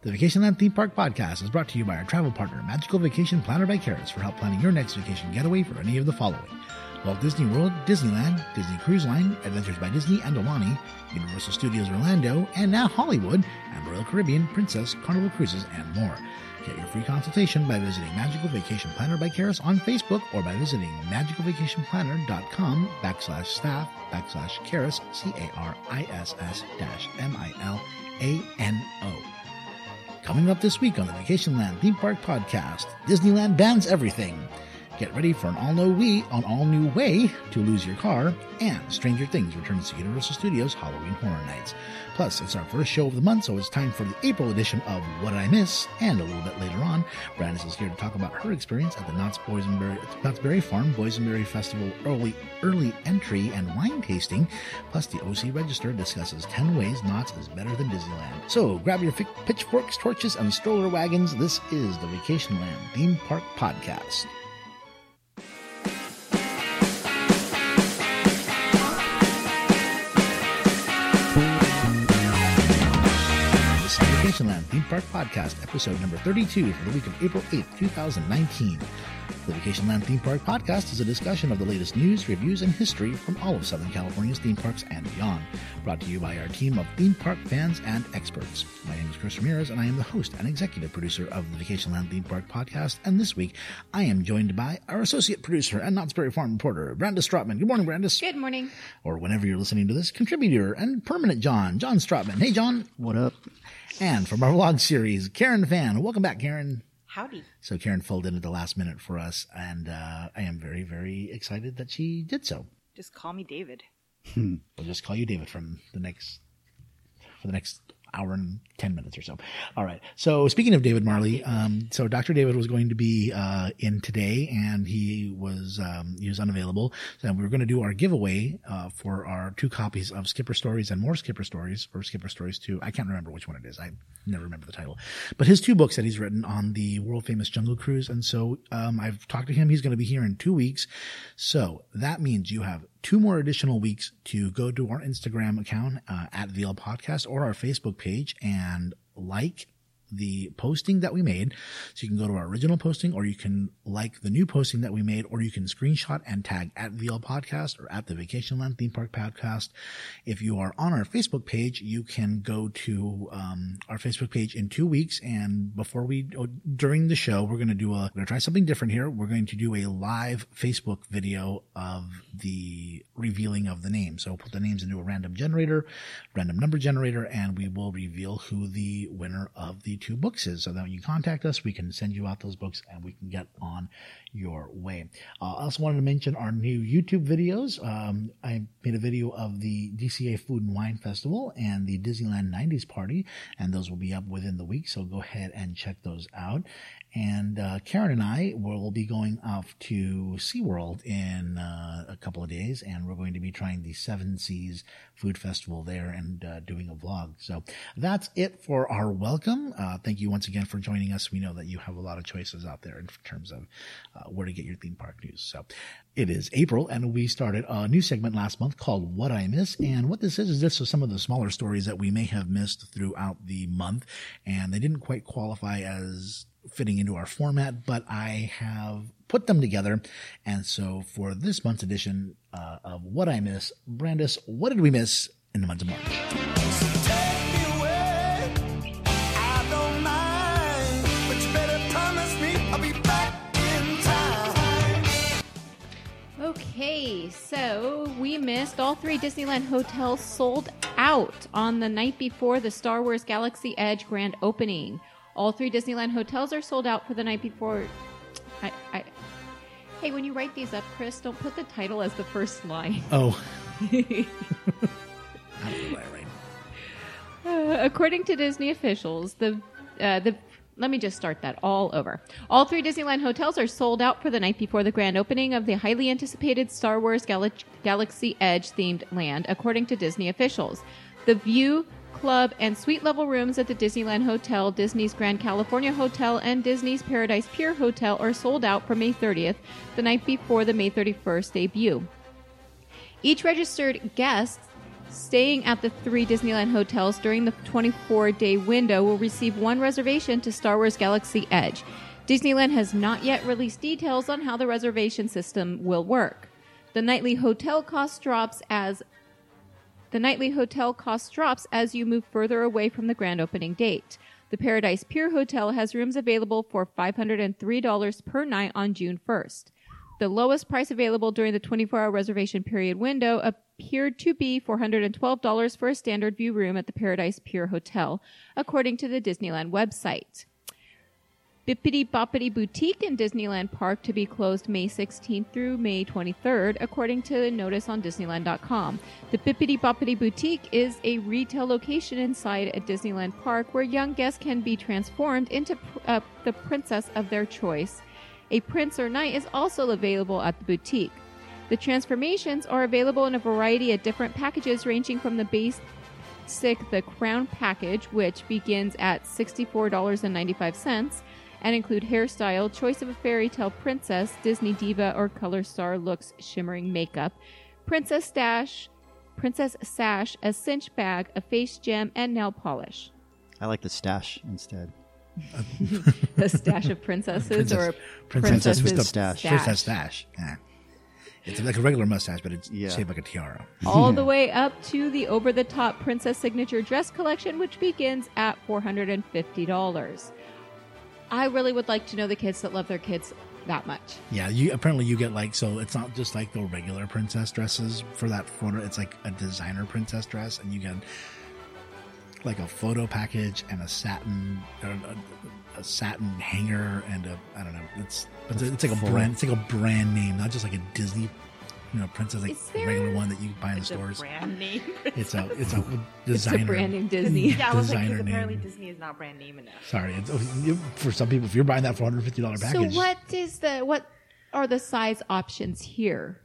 The Vacationland Theme Park Podcast is brought to you by our travel partner, Magical Vacation Planner by Karis, for help planning your next vacation getaway for any of the following: Walt Disney World, Disneyland, Disney Cruise Line, Adventures by Disney and Aulani, Universal Studios Orlando, and now Hollywood, and Royal Caribbean, Princess, Carnival Cruises, and more. Get your free consultation by visiting Magical Vacation Planner by Karis on Facebook or by visiting magicalvacationplanner.com/staff/Karis, KARISS-MILANO. Coming up this week on the Vacationland Theme Park Podcast, Disneyland bans everything. Get ready for an all-new way to lose your car, and Stranger Things returns to Universal Studios Halloween Horror Nights. Plus, it's our first show of the month, so it's time for the April edition of What Did I Miss? And a little bit later on, Brandis is here to talk about her experience at the Knott's Berry Farm Boysenberry Festival early entry and wine tasting. Plus, the OC Register discusses 10 ways Knott's is better than Disneyland. So grab your pitchforks, torches, and stroller wagons. This is the Vacationland Theme Park Podcast. Vacationland Theme Park Podcast, episode number 32 for the week of April 8th, 2019. The Vacationland Theme Park Podcast is a discussion of the latest news, reviews, and history from all of Southern California's theme parks and beyond. Brought to you by our team of theme park fans and experts. My name is Chris Ramirez, and I am the host and executive producer of the Vacationland Theme Park Podcast. And this week, I am joined by our associate producer and Knott's Berry Farm reporter, Brandis Stratman. Good morning, Brandis. Good morning. Or whenever you're listening to this, contributor and permanent John Stratman. Hey, John. What up? And from our vlog series, Karen Fan. Welcome back, Karen. Howdy. So Karen filled in at the last minute for us, and I am very, very excited that she did so. Just call me David. We'll just call you David for the next hour and 10 minutes or so. All right. So speaking of David Marley, so Dr. David was going to be in today, and he was unavailable. So we were going to do our giveaway for our 2 copies of Skipper Stories and More Skipper Stories, or Skipper Stories 2. I can't remember which one it is. I never remember the title. But his 2 books that he's written on the world famous Jungle Cruise. And so I've talked to him. He's going to be here in 2 weeks. So that means you have 2 more additional weeks to go to our Instagram account at VL Podcast or our Facebook page and like the posting that we made. So you can go to our original posting, or you can like the new posting that we made, or you can screenshot and tag at VL Podcast or at the Vacationland Theme Park Podcast. If you are on our Facebook page, you can go to our Facebook page in 2 weeks, and during the show, we're going to try something different here. We're going to do a live Facebook video of the revealing of the name. So we'll put the names into a random number generator, and we will reveal who the winner of the 2 books is, so that when you contact us, we can send you out those books and we can get on your way. I also wanted to mention our new YouTube videos. I made a video of the DCA Food and Wine Festival and the Disneyland 90s Party, and those will be up within the week, so go ahead and check those out. And Karen and I will be going off to SeaWorld in a couple of days, and we're going to be trying the Seven Seas Food Festival there and doing a vlog. So that's it for our welcome. Thank you once again for joining us. We know that you have a lot of choices out there in terms of where to get your theme park news. So it is April, and we started a new segment last month called What I Miss. And what this is some of the smaller stories that we may have missed throughout the month, and they didn't quite qualify as fitting into our format, but I have put them together. And so for this month's edition of What I Miss, Brandis, what did we miss in the month of March? Okay, so we missed all 3 Disneyland hotels sold out on the night before the Star Wars Galaxy Edge grand opening. All 3 Disneyland hotels are sold out for the night before. Hey, when you write these up, Chris, don't put the title as the first line. Oh. I don't know what I write. According to Disney officials, let me just start that all over. All 3 Disneyland hotels are sold out for the night before the grand opening of the highly anticipated Star Wars Galaxy Edge themed land, according to Disney officials. The View Club and suite level rooms at the Disneyland Hotel, Disney's Grand California Hotel, and Disney's Paradise Pier Hotel are sold out for May 30th, the night before the May 31st debut. Each registered guest staying at the 3 Disneyland hotels during the 24-day window will receive 1 reservation to Star Wars Galaxy Edge. Disneyland has not yet released details on how the reservation system will work. The nightly hotel cost drops as you move further away from the grand opening date. The Paradise Pier Hotel has rooms available for $503 per night on June 1st. The lowest price available during the 24-hour reservation period window appeared to be $412 for a standard view room at the Paradise Pier Hotel, according to the Disneyland website. Bippity Boppity Boutique in Disneyland Park to be closed May 16th through May 23rd, according to a notice on Disneyland.com. The Bippity Boppity Boutique is a retail location inside a Disneyland Park where young guests can be transformed into the princess of their choice. A prince or knight is also available at the boutique. The transformations are available in a variety of different packages ranging from the basic The Crown package, which begins at $64.95, and include hairstyle, choice of a fairy tale princess, Disney diva, or color star looks, shimmering makeup, princess sash, a cinch bag, a face gem, and nail polish. I like the stash instead. The stash of princesses or princess with the stash. Princess stash. Yeah. It's like a regular mustache, but it's shaped like a tiara. All the way up to the over-the-top princess signature dress collection, which begins at $450. I really would like to know the kids that love their kids that much. Yeah, apparently you get like, so it's not just like the regular princess dresses for that photo. It's like a designer princess dress, and you get like a photo package and a satin hanger and I don't know. It's like a brand. It's like a brand name, not just like a Disney, princess, like a regular one that you buy in the stores. A brand name. It's a designer. It's a brand name Disney. Yeah, I was like, designer apparently name. Disney is not brand name enough. Sorry, for some people, if you're buying that $450 package. So what are the size options here?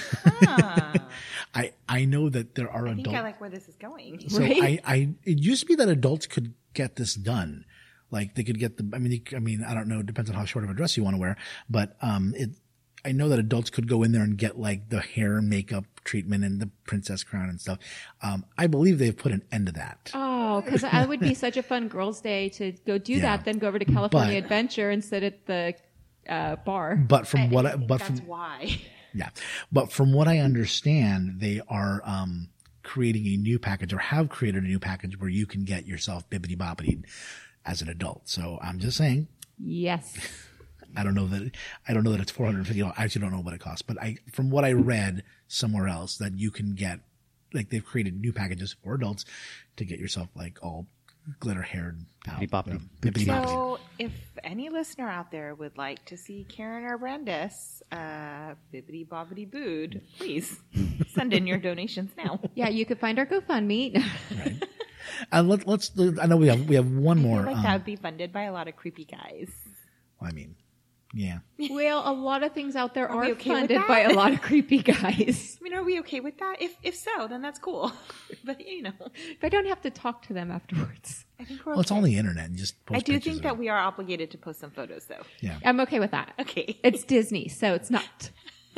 I know that there are I adults. think I like where this is going. So Right? it used to be that adults could get this done. Like they could get I don't know. It depends on how short of a dress you want to wear, but, I know that adults could go in there and get like the hair and makeup treatment and the princess crown and stuff. I believe they've put an end to that. Oh, because that would be such a fun girls' day to go do that, then go over to California Adventure and sit at the bar. But from That's why. Yeah. But from what I understand, they are creating a new package or have created a new package where you can get yourself bibbidi bobbidi as an adult. So I'm just saying. Yes. I don't know that it's $450. I actually don't know what it costs, but from what I read somewhere else that you can get, like they've created new packages for adults to get yourself like all glitter haired. Bibbidi-boppidi. So, if any listener out there would like to see Karen or Brandis, bibbidi bobbidi booed, please send in your donations now. Yeah, you could find our GoFundMe. Right. Let's. I know we have one more. I feel like that would be funded by a lot of creepy guys. I mean, yeah. Well, a lot of things out there Are we are okay with funded that? by a lot of creepy guys. I mean, are we okay with that? If so, then that's cool. But If I don't have to talk to them afterwards. I think we're Well, it's okay. on the internet. And just post I do pictures think of that it. we are obligated to post some photos, though. Yeah. I'm okay with that. Okay. It's Disney, so it's not.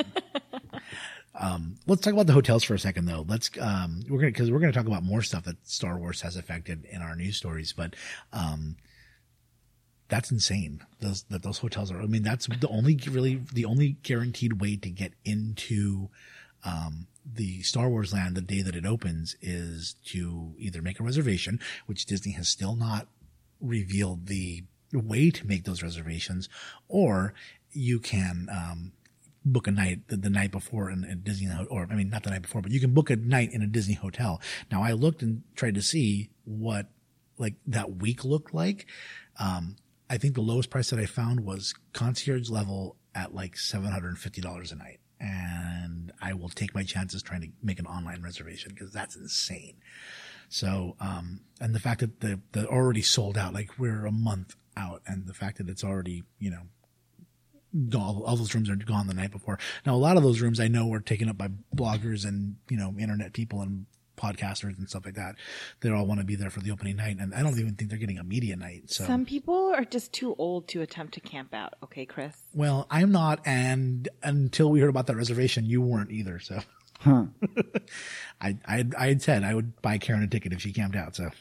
Let's talk about the hotels for a second, though. We're gonna talk about more stuff that Star Wars has affected in our news stories, but that's insane. Those hotels are. I mean, that's the only guaranteed way to get into the Star Wars land the day that it opens is to either make a reservation, which Disney has still not revealed the way to make those reservations, or you can book a night the night before in a Disney, or I mean, not the night before, but you can book a night in a Disney hotel. Now, I looked and tried to see what like that week looked like. I think the lowest price that I found was concierge level at like $750 a night. And I will take my chances trying to make an online reservation because that's insane. So, and the fact that they're already sold out, like we're a month out, and the fact that it's already, all those rooms are gone the night before. Now, a lot of those rooms I know were taken up by bloggers and, internet people and podcasters and stuff like that. They all want to be there for the opening night. And I don't even think they're getting a media night. So, Some people are just too old to attempt to camp out. Okay, Chris? well, I'm not. And until we heard about that reservation, you weren't either. So I had said I would buy Karen a ticket if she camped out. So,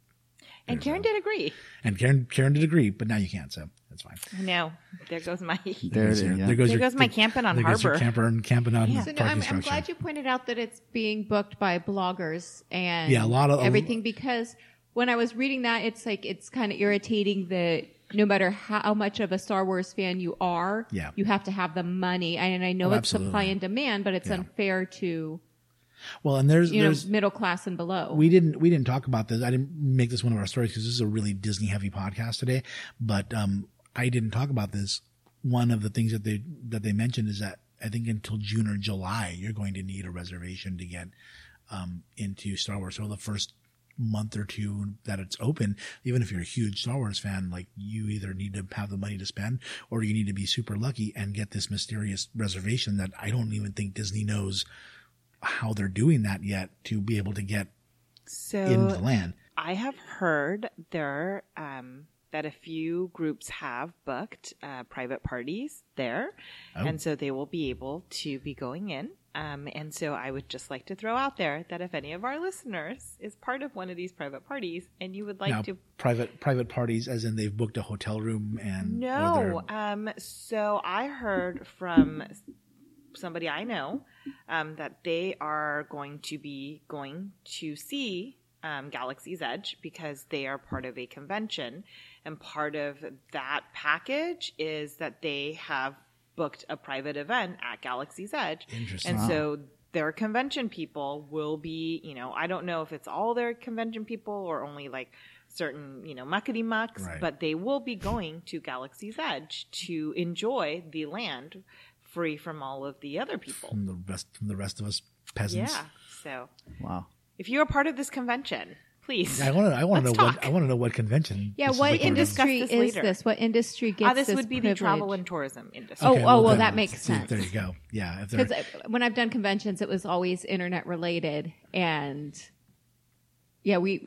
And Karen did agree. and Karen did agree, but now you can't. So that's fine. I know. There goes my There it is. Yeah. There goes, There goes my camping on there goes your harbor. camper and camping on Yeah. So no, parking I'm structure. glad you pointed out that it's being booked by bloggers and Yeah, a lot of- everything, because when I was reading that, it's like it's kind of irritating that no matter how much of a Star Wars fan you are, Yeah. you have to have the money. And I know Oh, it's supply absolutely. and demand, but it's Yeah. unfair to Well, and there's middle class and below. we didn't talk about this. I didn't make this one of our stories because this is a really Disney heavy podcast today. But I didn't talk about this. One of the things that they mentioned is that I think until June or July you're going to need a reservation to get into Star Wars. So the first month or two that it's open, even if you're a huge Star Wars fan, like you either need to have the money to spend or you need to be super lucky and get this mysterious reservation that I don't even think Disney knows how they're doing that yet to be able to get in the So land. I have heard there that a few groups have booked private parties there, Oh. and so they will be able to be going in. And so I would just like to throw out there that if any of our listeners is part of one of these private parties and you would like Now, to private parties, as in they've booked a hotel room and No. or they're- So I heard from somebody I know that they are going to be going to see Galaxy's Edge because they are part of a convention. And part of that package is that they have booked a private event at Galaxy's Edge. Interesting. And so their convention people will be, I don't know if it's all their convention people or only like certain, muckety mucks, Right. but they will be going to Galaxy's Edge to enjoy the land free from all of the other people. from the rest of us peasants. Yeah. So Wow. if you're a part of this convention, please. I want to Let's know talk. what convention. Yeah, this is what like we're discuss industry this is later. this? What industry gets This would be the privilege? travel and tourism industry. Oh, Okay, well, then that makes see, sense. There you go. Yeah, if they're Because when I've done conventions, it was always internet related, and yeah, we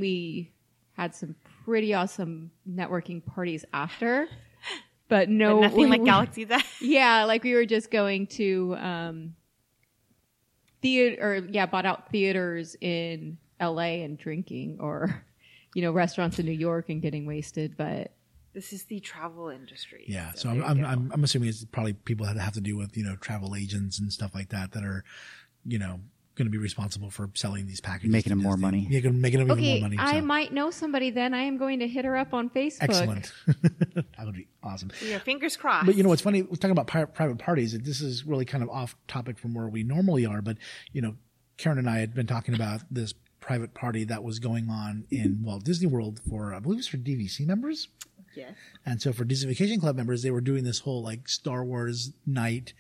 had some pretty awesome networking parties after, but no, But nothing like we- Galaxy's Edge. Yeah, like we were just going to bought out theaters in LA and drinking, or restaurants in New York and getting wasted, but. This is the travel industry. yeah. So there you go. I'm assuming it's probably people that have to do with travel agents and stuff like that are going to be responsible for selling these packages, Making to them more Disney. money. Yeah, making them even Okay, more money. I so. might know somebody then. I am going to hit her up on Facebook. Excellent. That would be awesome. Yeah, fingers crossed. But what's funny? We're talking about private parties. This is really kind of off topic from where we normally are. But Karen and I had been talking about this private party that was going on in Walt Disney World for, I believe it was for DVC members. Yes. And so for Disney Vacation Club members, they were doing this whole like Star Wars night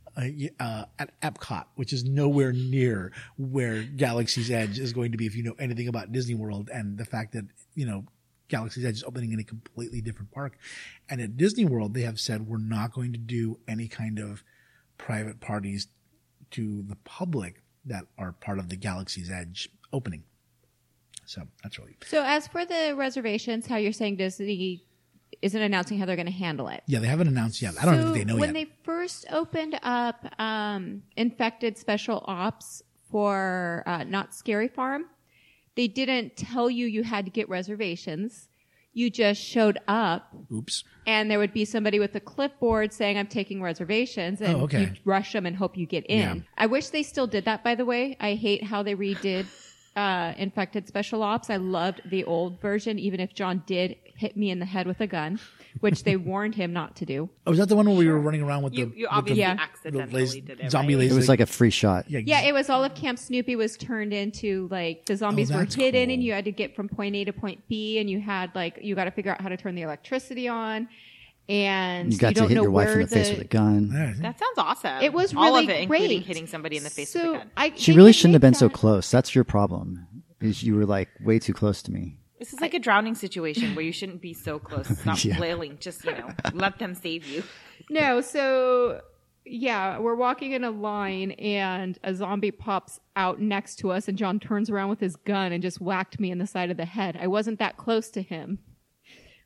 at Epcot, which is nowhere near where Galaxy's Edge is going to be. If you know anything about Disney World and the fact that Galaxy's Edge is opening in a completely different park, and at Disney World they have said we're not going to do any kind of private parties to the public that are part of the Galaxy's Edge opening. So that's really So as for the reservations, how you're saying Disney isn't announcing how they're going to handle it. yeah. They haven't announced yet. I don't think they know when yet. they first opened up Infected Special Ops for Not Scary Farm, they didn't tell you had to get reservations. You just showed up, Oops. and there would be somebody with a clipboard saying, "I'm taking reservations," and Oh, okay. you rush them and hope you get in. Yeah. I wish they still did that. By the way, I hate how they redid Infected Special Ops. I loved the old version, even if John did hit me in the head with a gun, which they warned him not to do. Oh, was that the one where we were running around with You the obviously Yeah. accidentally did it. zombie right? laser? It was like a free shot. Yeah, it was all of Camp Snoopy was turned into like the zombies were that's hidden cool. and you had to get from point A to point B, and you had you got to figure out how to turn the electricity on, and You got to don't hit know your wife in where the face with a gun. Yeah, That sounds awesome. It was all really of it, great, including hitting somebody in the face so with a gun. She really shouldn't have been so close. That's your problem. Is you were like way too close to me. This is like a drowning situation where you shouldn't be so close. Stop Yeah. flailing. Just let them save you. No, so yeah, we're walking in a line and a zombie pops out next to us, and John turns around with his gun and just whacked me in the side of the head. I wasn't that close to him,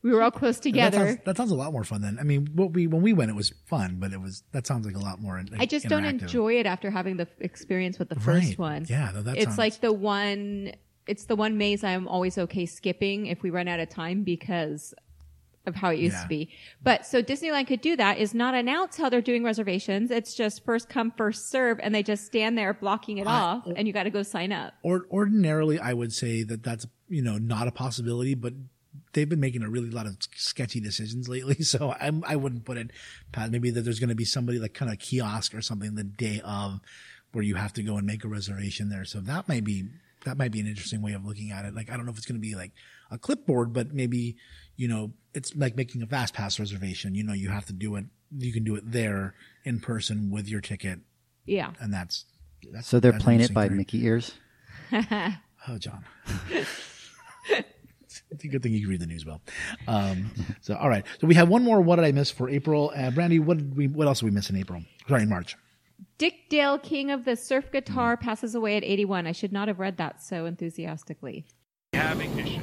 We were all close together. That sounds a lot more fun than. I mean, when we went, it was fun, but that sounds like a lot more. I just don't enjoy it after having the experience with the first one. Yeah, it's like the one. It's the one maze I'm always okay skipping if we run out of time because of how it used to be. But so Disneyland could do that is not announce how they're doing reservations. It's just first come, first serve, and they just stand there blocking it off, and you got to go sign up. Ordinarily, I would say that's not a possibility, but they've been making a really lot of sketchy decisions lately. So I wouldn't put it past maybe that there's going to be somebody like kind of kiosk or something the day of where you have to go and make a reservation there. So that might be an interesting way of looking at it. Like, I don't know if it's going to be like a clipboard, but maybe, it's like making a fast pass reservation. You have to do it. You can do it there in person with your ticket. Yeah. And that's so they're playing it by Mickey ears. Oh, John. It's a good thing you can read the news well. So, all right. So we have one more. What did I miss for April? Brandy, what else did we miss in April? Sorry, in March. Dick Dale, king of the surf guitar, passes away at 81. I should not have read that so enthusiastically. Having issue.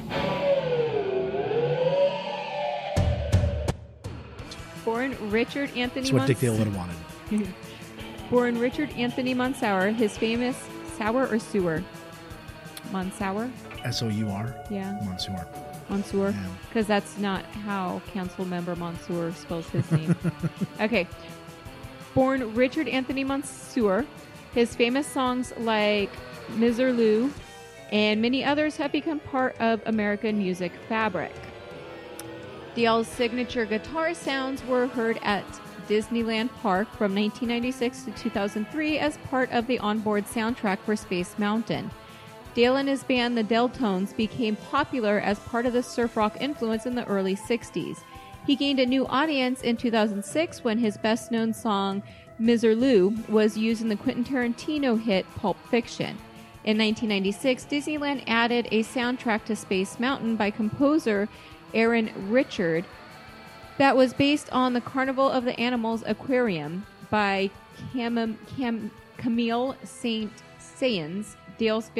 Born Richard Anthony That's what Dick Dale would have wanted. Born Richard Anthony Monsour, his famous sour or sewer? Monsour? S-O-U-R? Yeah. Monsour. Because that's not how council member Monsour spells his name. Okay. Born Richard Anthony Monsour, his famous songs like Miserlou and many others have become part of American music fabric. Dale's signature guitar sounds were heard at Disneyland Park from 1996 to 2003 as part of the onboard soundtrack for Space Mountain. Dale and his band, the Deltones, became popular as part of the surf rock influence in the early 60s. He gained a new audience in 2006 when his best-known song, Miserlou, was used in the Quentin Tarantino hit Pulp Fiction. In 1996, Disneyland added a soundtrack to Space Mountain by composer Aaron Richard that was based on the Carnival of the Animals Aquarium by Camille Saint-Saëns. Dale's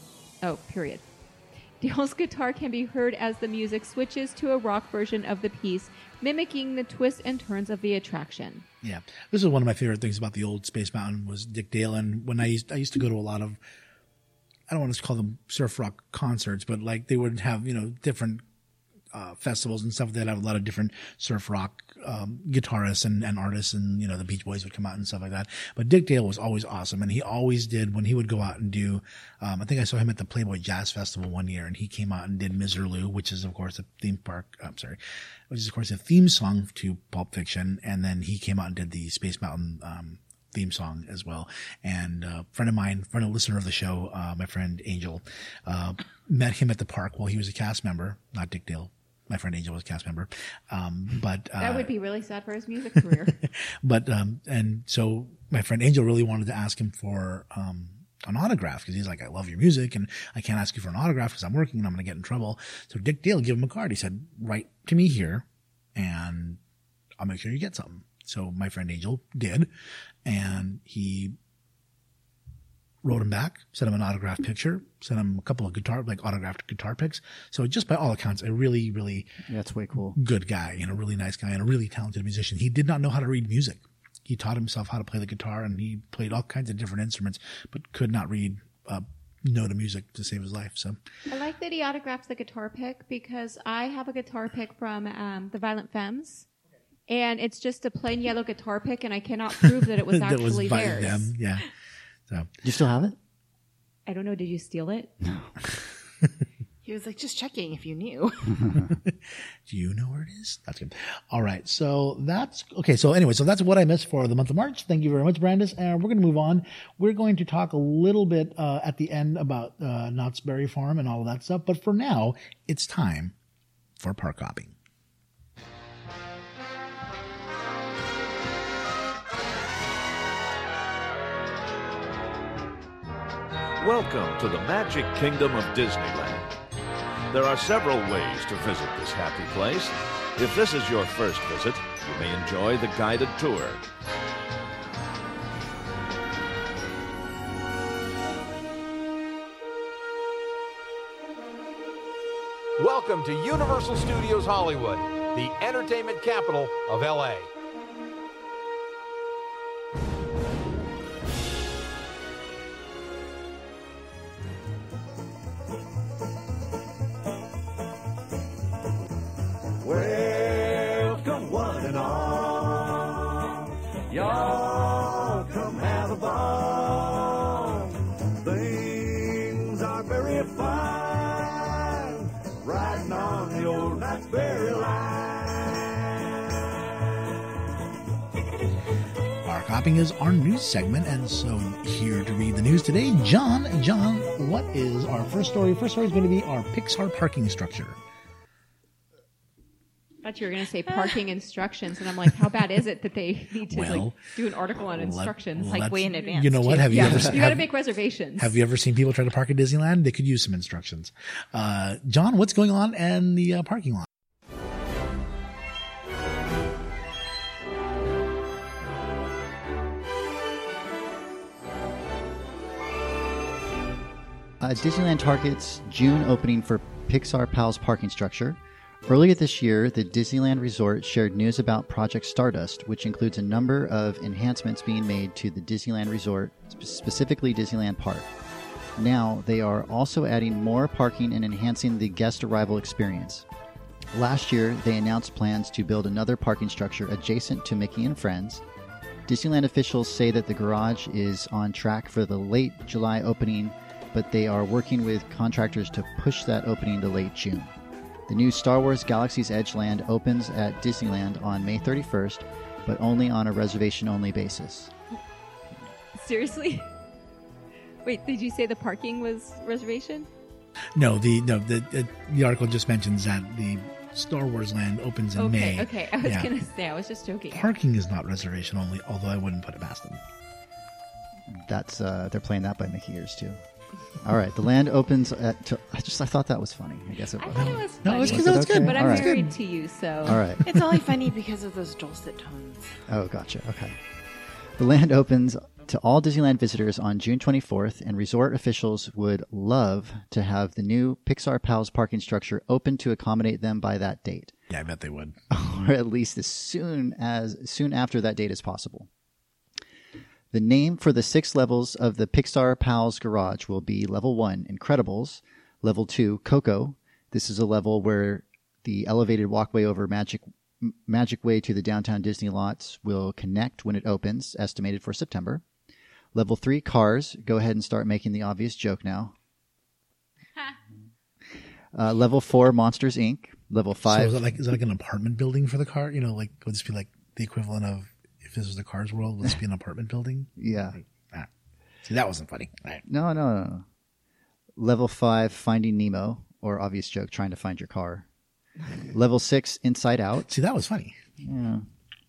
guitar can be heard as the music switches to a rock version of the piece, mimicking the twists and turns of the attraction. Yeah. This is one of my favorite things about the old Space Mountain was Dick Dale. And when I used to go to a lot of, I don't want to call them surf rock concerts, but like they would have, different festivals and stuff. They'd have a lot of different surf rock guitarists and artists, and the Beach Boys would come out and stuff like that. But Dick Dale was always awesome, and he always did when he would go out and do. I think I saw him at the Playboy Jazz Festival one year, and he came out and did Miserlou, which is of course a theme song to Pulp Fiction, and then he came out and did the Space Mountain theme song as well. And a friend of mine, a listener of the show, my friend Angel, met him at the park while he was a cast member, not Dick Dale. My friend Angel was a cast member. But that would be really sad for his music career. But, and so my friend Angel really wanted to ask him for, an autograph because he's like, I love your music and I can't ask you for an autograph because I'm working and I'm going to get in trouble. So Dick Dale gave him a card. He said, write to me here and I'll make sure you get something. So my friend Angel did, and he wrote him back, sent him an autographed picture, sent him a couple of autographed guitar picks. So just by all accounts, a really, really that's way cool, good guy and a really nice guy and a really talented musician. He did not know how to read music. He taught himself how to play the guitar, and he played all kinds of different instruments, but could not read note of music to save his life. So I like that he autographed the guitar pick because I have a guitar pick from the Violent Femmes. And it's just a plain yellow guitar pick, and I cannot prove that it was actually theirs. Them. Yeah. So you still have it? I don't know. Did you steal it? No. He was like, just checking if you knew. Do you know where it is? That's good. All right. So that's okay. So anyway, so that's what I missed for the month of March. Thank you very much, Brandis. And we're going to move on. We're going to talk a little bit at the end about Knott's Berry Farm and all of that stuff. But for now, it's time for park hopping. Welcome to the Magic Kingdom of Disneyland. There are several ways to visit this happy place. If this is your first visit, you may enjoy the guided tour. Welcome Welcome to Universal Studios Hollywood, the entertainment capital of LA. Welcome one and all. Y'all come have a ball. Things are very fine. Riding on the old Knott's-Berry line. Bar Hopping is our news segment, and so here to read the news today, John, what is our first story? First story is going to be our Pixar parking structure. I thought you were going to say parking instructions, and I'm like, how bad is it that they need to do an article on instructions? Like way in advance. You know what? Have you ever? You got to make reservations. Have you ever seen people try to park at Disneyland? They could use some instructions. John, what's going on in the parking lot? Disneyland targets June opening for Pixar Pals parking structure. Earlier this year, the Disneyland Resort shared news about Project Stardust, which includes a number of enhancements being made to the Disneyland Resort, specifically Disneyland Park. Now, they are also adding more parking and enhancing the guest arrival experience. Last year, they announced plans to build another parking structure adjacent to Mickey and Friends. Disneyland officials say that the garage is on track for the late July opening, but they are working with contractors to push that opening to late June. The new Star Wars Galaxy's Edge land opens at Disneyland on May 31st, but only on a reservation-only basis. Seriously? Wait, did you say the parking was reservation? No, the article just mentions that the Star Wars land opens in May. Okay, I was going to say, I was just joking. Parking is not reservation only, although I wouldn't put it past them. That's they're playing that by Mickey ears too. All right, the land opens at. I thought that was funny. I guess it was. I thought it was funny. No, it's good. But I'm All right. married to you, so. All right. It's only funny because of those dulcet tones. Oh, gotcha. Okay. The land opens to all Disneyland visitors on June 24th, and resort officials would love to have the new Pixar Pals parking structure open to accommodate them by that date. Yeah, I bet they would. Or at least as soon after that date as possible. The name for the 6 levels of the Pixar Pals garage will be Level 1, Incredibles, Level 2, Coco. This is a level where the elevated walkway over Magic Way to the downtown Disney lots will connect when it opens, estimated for September. Level 3, Cars. Go ahead and start making the obvious joke now. Level 4, Monsters, Inc. Level 5. So is that like an apartment building for the car? You know, like would this be like the equivalent of if this was the Cars World? Would this be an apartment building? Yeah. See, that wasn't funny. All right. No. Level 5, Finding Nemo, or obvious joke, trying to find your car. Level 6, Inside Out. See, that was funny. Yeah.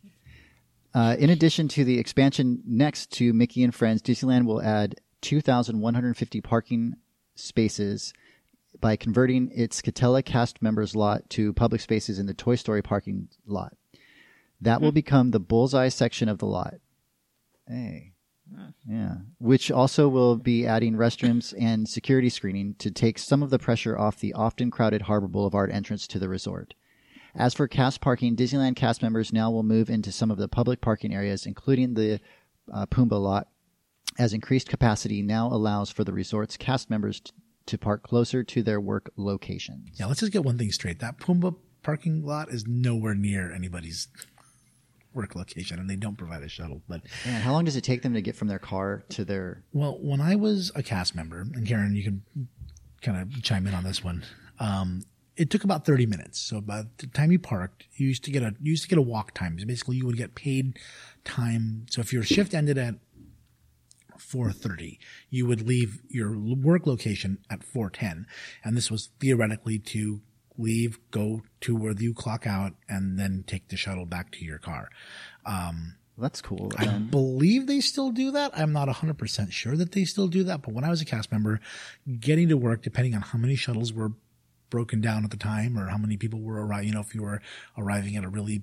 In addition to the expansion next to Mickey and Friends, Disneyland will add 2,150 parking spaces by converting its Catella cast members lot to public spaces in the Toy Story parking lot. That will become the bullseye section of the lot. Hey. Yeah. Which also will be adding restrooms and security screening to take some of the pressure off the often crowded Harbor Boulevard entrance to the resort. As for cast parking, Disneyland cast members now will move into some of the public parking areas, including the Pumbaa lot, as increased capacity now allows for the resort's cast members to park closer to their work locations. Yeah, let's just get one thing straight. That Pumbaa parking lot is nowhere near anybody's work location, and they don't provide a shuttle. But and how long does it take them to get from their car to their... Well, when I was a cast member, and Karen, you can kind of chime in on this one, it took about 30 minutes. So by the time you parked, you used to get a walk time. So basically, you would get paid time. So if your shift ended at 4:30, you would leave your work location at 4:10, and this was theoretically to leave, go to where you clock out, and then take the shuttle back to your car. That's cool. I believe they still do that. I'm not 100% sure that they still do that, but when I was a cast member, getting to work, depending on how many shuttles were broken down at the time or how many people were arriving, if you were arriving at a really,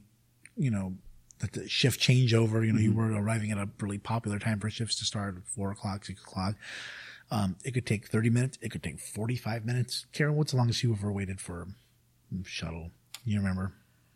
the shift changeover, you were arriving at a really popular time for shifts to start at 4 o'clock, 6 o'clock. It could take 30 minutes. It could take 45 minutes. Karen, what's the longest you ever waited for shuttle? You remember?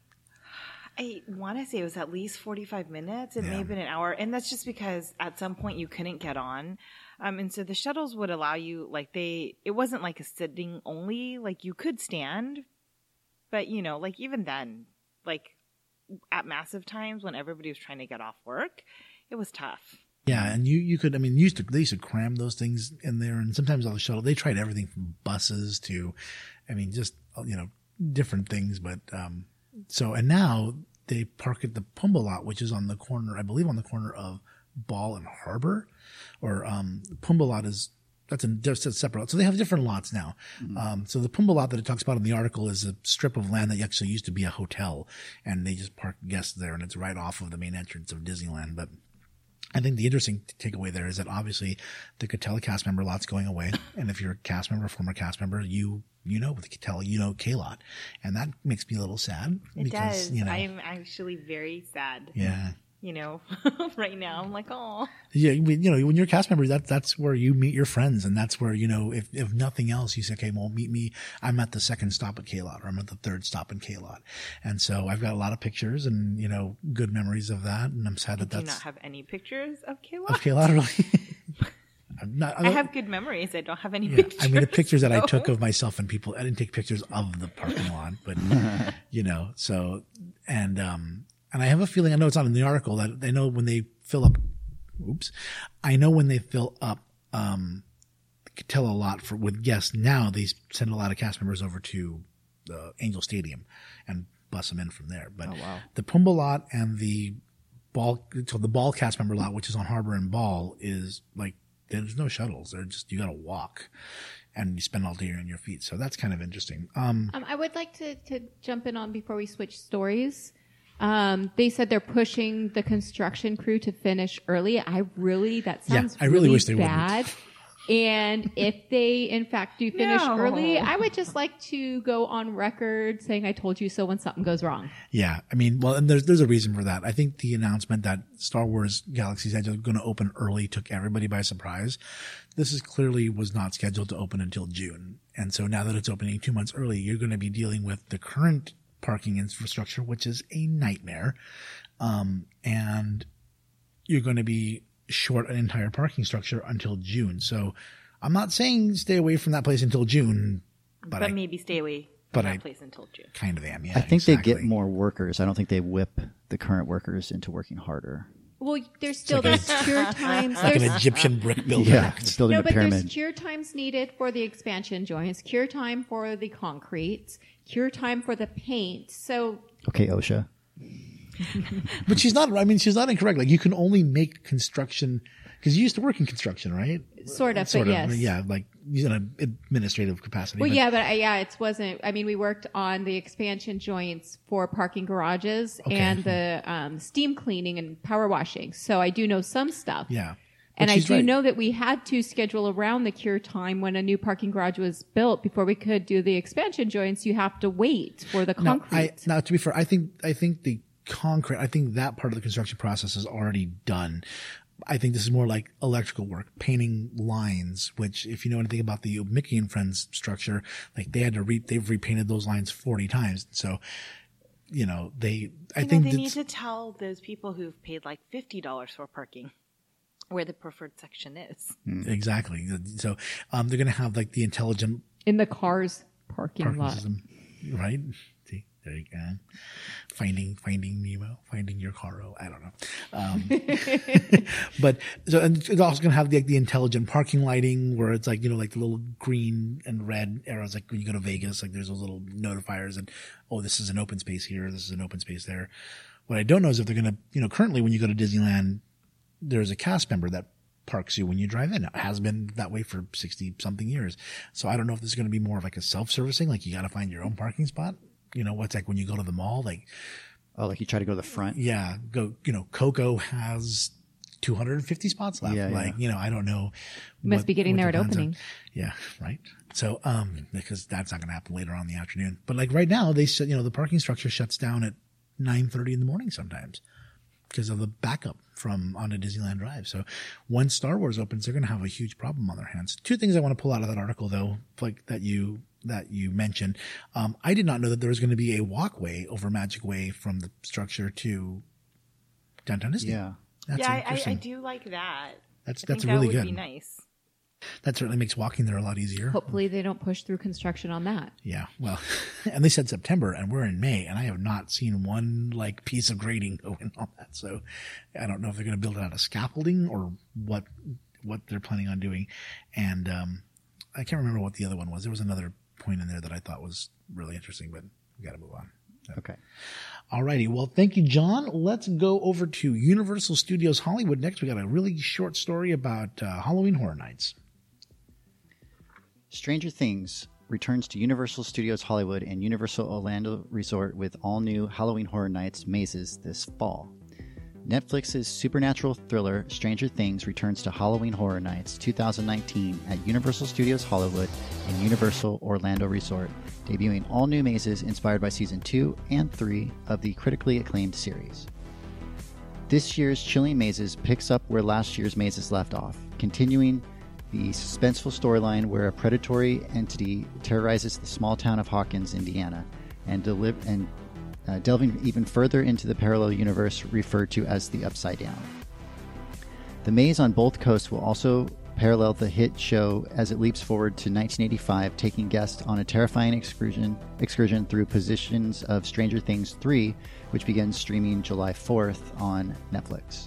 I want to say it was at least 45 minutes. It may have been an hour. And that's just because at some point you couldn't get on. And so the shuttles would allow you, like it wasn't like a sitting only, like you could stand. But, you know, like even then, like at massive times when everybody was trying to get off work, it was tough. Yeah, and you could, I mean, they used to cram those things in there, and sometimes on the shuttle, they tried everything from buses to, I mean, just, you know, different things. But, and now they park at the Pumbaa lot, which is on the corner, I believe on the corner of Ball and Harbor, or, Pumbaa lot that's just a separate lot. So they have different lots now. So the Pumbaa lot that it talks about in the article is a strip of land that actually used to be a hotel, and they just park guests there, and it's right off of the main entrance of Disneyland. But I think the interesting takeaway there is that obviously the Catella cast member lot's going away. And if you're a cast member, former cast member, you know with the Catella, you know K-Lot. And that makes me a little sad. It does. You know, I'm actually very sad. Yeah. You know, right now I'm like, oh. Yeah, you know, when you're a cast member, that's where you meet your friends, and that's where, you know, if nothing else, you say, okay, well, meet me. I'm at the second stop at K-Lot, or I'm at the third stop in K-Lot, and so I've got a lot of pictures and, you know, good memories of that, and I'm sad that Do you not have any pictures of K-Lot? Of K-Lot, really? I have good memories. I don't have any pictures. I mean, the pictures that I took of myself and people, I didn't take pictures of the parking lot, but you know, so and I have a feeling, I know it's not in the article, that they know when they fill up, I know when they fill up, Catella lot with guests now, they send a lot of cast members over to the Angel Stadium and bus them in from there. But the Pumbaa lot and the Ball cast member lot, which is on Harbor and Ball, is like, there's no shuttles. They're just, you got to walk and you spend all day on your feet. So that's kind of interesting. I would like to jump in on before we switch stories. They said they're pushing the construction crew to finish early. That sounds I really wish they bad. wouldn't. And if they, in fact, do finish early, I would just like to go on record saying I told you so when something goes wrong. Yeah. I mean, well, and there's a reason for that. I think the announcement that Star Wars Galaxy's Edge is going to open early took everybody by surprise. This was not scheduled to open until June. And so now that it's opening 2 months early, you're going to be dealing with the current parking infrastructure, which is a nightmare. And you're going to be short an entire parking structure until June. So I'm not saying stay away from that place until June, but maybe stay away from that place until June. Kind of am, yeah. I think they get more workers. I don't think they whip the current workers into working harder. Well, there's cure times. Like an Egyptian brick builder. Yeah, it's building a pyramid. There's cure times needed for the expansion joints, cure time for the concrete, cure time for the paint. So okay, OSHA. But she's not incorrect. Like, you can only make construction, because you used to work in construction, right? Sort of, but yes. Yeah, like in an administrative capacity. Well, it wasn't. I mean, we worked on the expansion joints for parking garages and the steam cleaning and power washing. So I do know some stuff. Yeah. And I do know that we had to schedule around the cure time when a new parking garage was built before we could do the expansion joints. You have to wait for the concrete. Now, to be fair, I think the concrete, I think that part of the construction process is already done. I think this is more like electrical work, painting lines, which, if you know anything about the Mickey and Friends structure, like they've repainted those lines 40 times. So, you know, I think they need to tell those people who've paid like $50 for parking where the preferred section is. Exactly. So, they're going to have like the intelligent in the car's parking lot, system, right? See, there you go. Finding Nemo, finding your Caro. I don't know. But so, and it's also going to have the intelligent parking lighting, where it's like, you know, like the little green and red arrows, like when you go to Vegas, like there's those little notifiers and, oh, this is an open space here, this is an open space there. What I don't know is if they're going to, you know, currently when you go to Disneyland, there's a cast member that parks you when you drive in. It has been that way for 60 something years. So I don't know if this is going to be more of like a self-servicing, like you got to find your own parking spot. You know, what's like when you go to the mall, like, oh, like you try to go to the front. Yeah. You know, Coco has 250 spots left. Yeah. You know, I don't know. You must be getting there at opening. Yeah. Right. So, because that's not going to happen later on in the afternoon, but like right now they said, you know, the parking structure shuts down at 9:30 in the morning sometimes because of the backup from onto Disneyland Drive. So once Star Wars opens, they're going to have a huge problem on their hands. Two things I want to pull out of that article though, like that you that you mentioned. I did not know that there was going to be a walkway over Magic Way from the structure to downtown Disney. Yeah. That's I interesting. do like that. That's I think really that good. would be nice. That certainly makes walking there a lot easier. Hopefully they don't push through construction on that. Yeah, well, and they said September, and we're in May, and I have not seen one like piece of grading going on that. So I don't know if they're going to build it out of scaffolding or what they're planning on doing. And I can't remember what the other one was. There was another point in there that I thought was really interesting, but we got to move on. So. Okay. All righty. Well, thank you, John. Let's go over to Universal Studios Hollywood next. We got a really short story about Halloween Horror Nights. Stranger Things returns to Universal Studios Hollywood and Universal Orlando Resort with all new Halloween Horror Nights mazes this fall. Netflix's supernatural thriller Stranger Things returns to Halloween Horror Nights 2019 at Universal Studios Hollywood and Universal Orlando Resort, debuting all new mazes inspired by Season 2 and 3 of the critically acclaimed series. This year's Chilling Mazes picks up where last year's mazes left off, continuing the suspenseful storyline where a predatory entity terrorizes the small town of Hawkins, Indiana, and delving even further into the parallel universe referred to as the Upside Down. The maze on both coasts will also parallel the hit show as it leaps forward to 1985, taking guests on a terrifying excursion through positions of Stranger Things 3, which begins streaming July 4th on Netflix.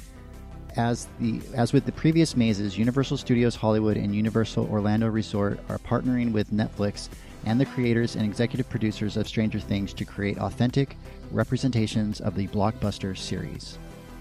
As with the previous mazes, Universal Studios Hollywood and Universal Orlando Resort are partnering with Netflix and the creators and executive producers of Stranger Things to create authentic representations of the blockbuster series.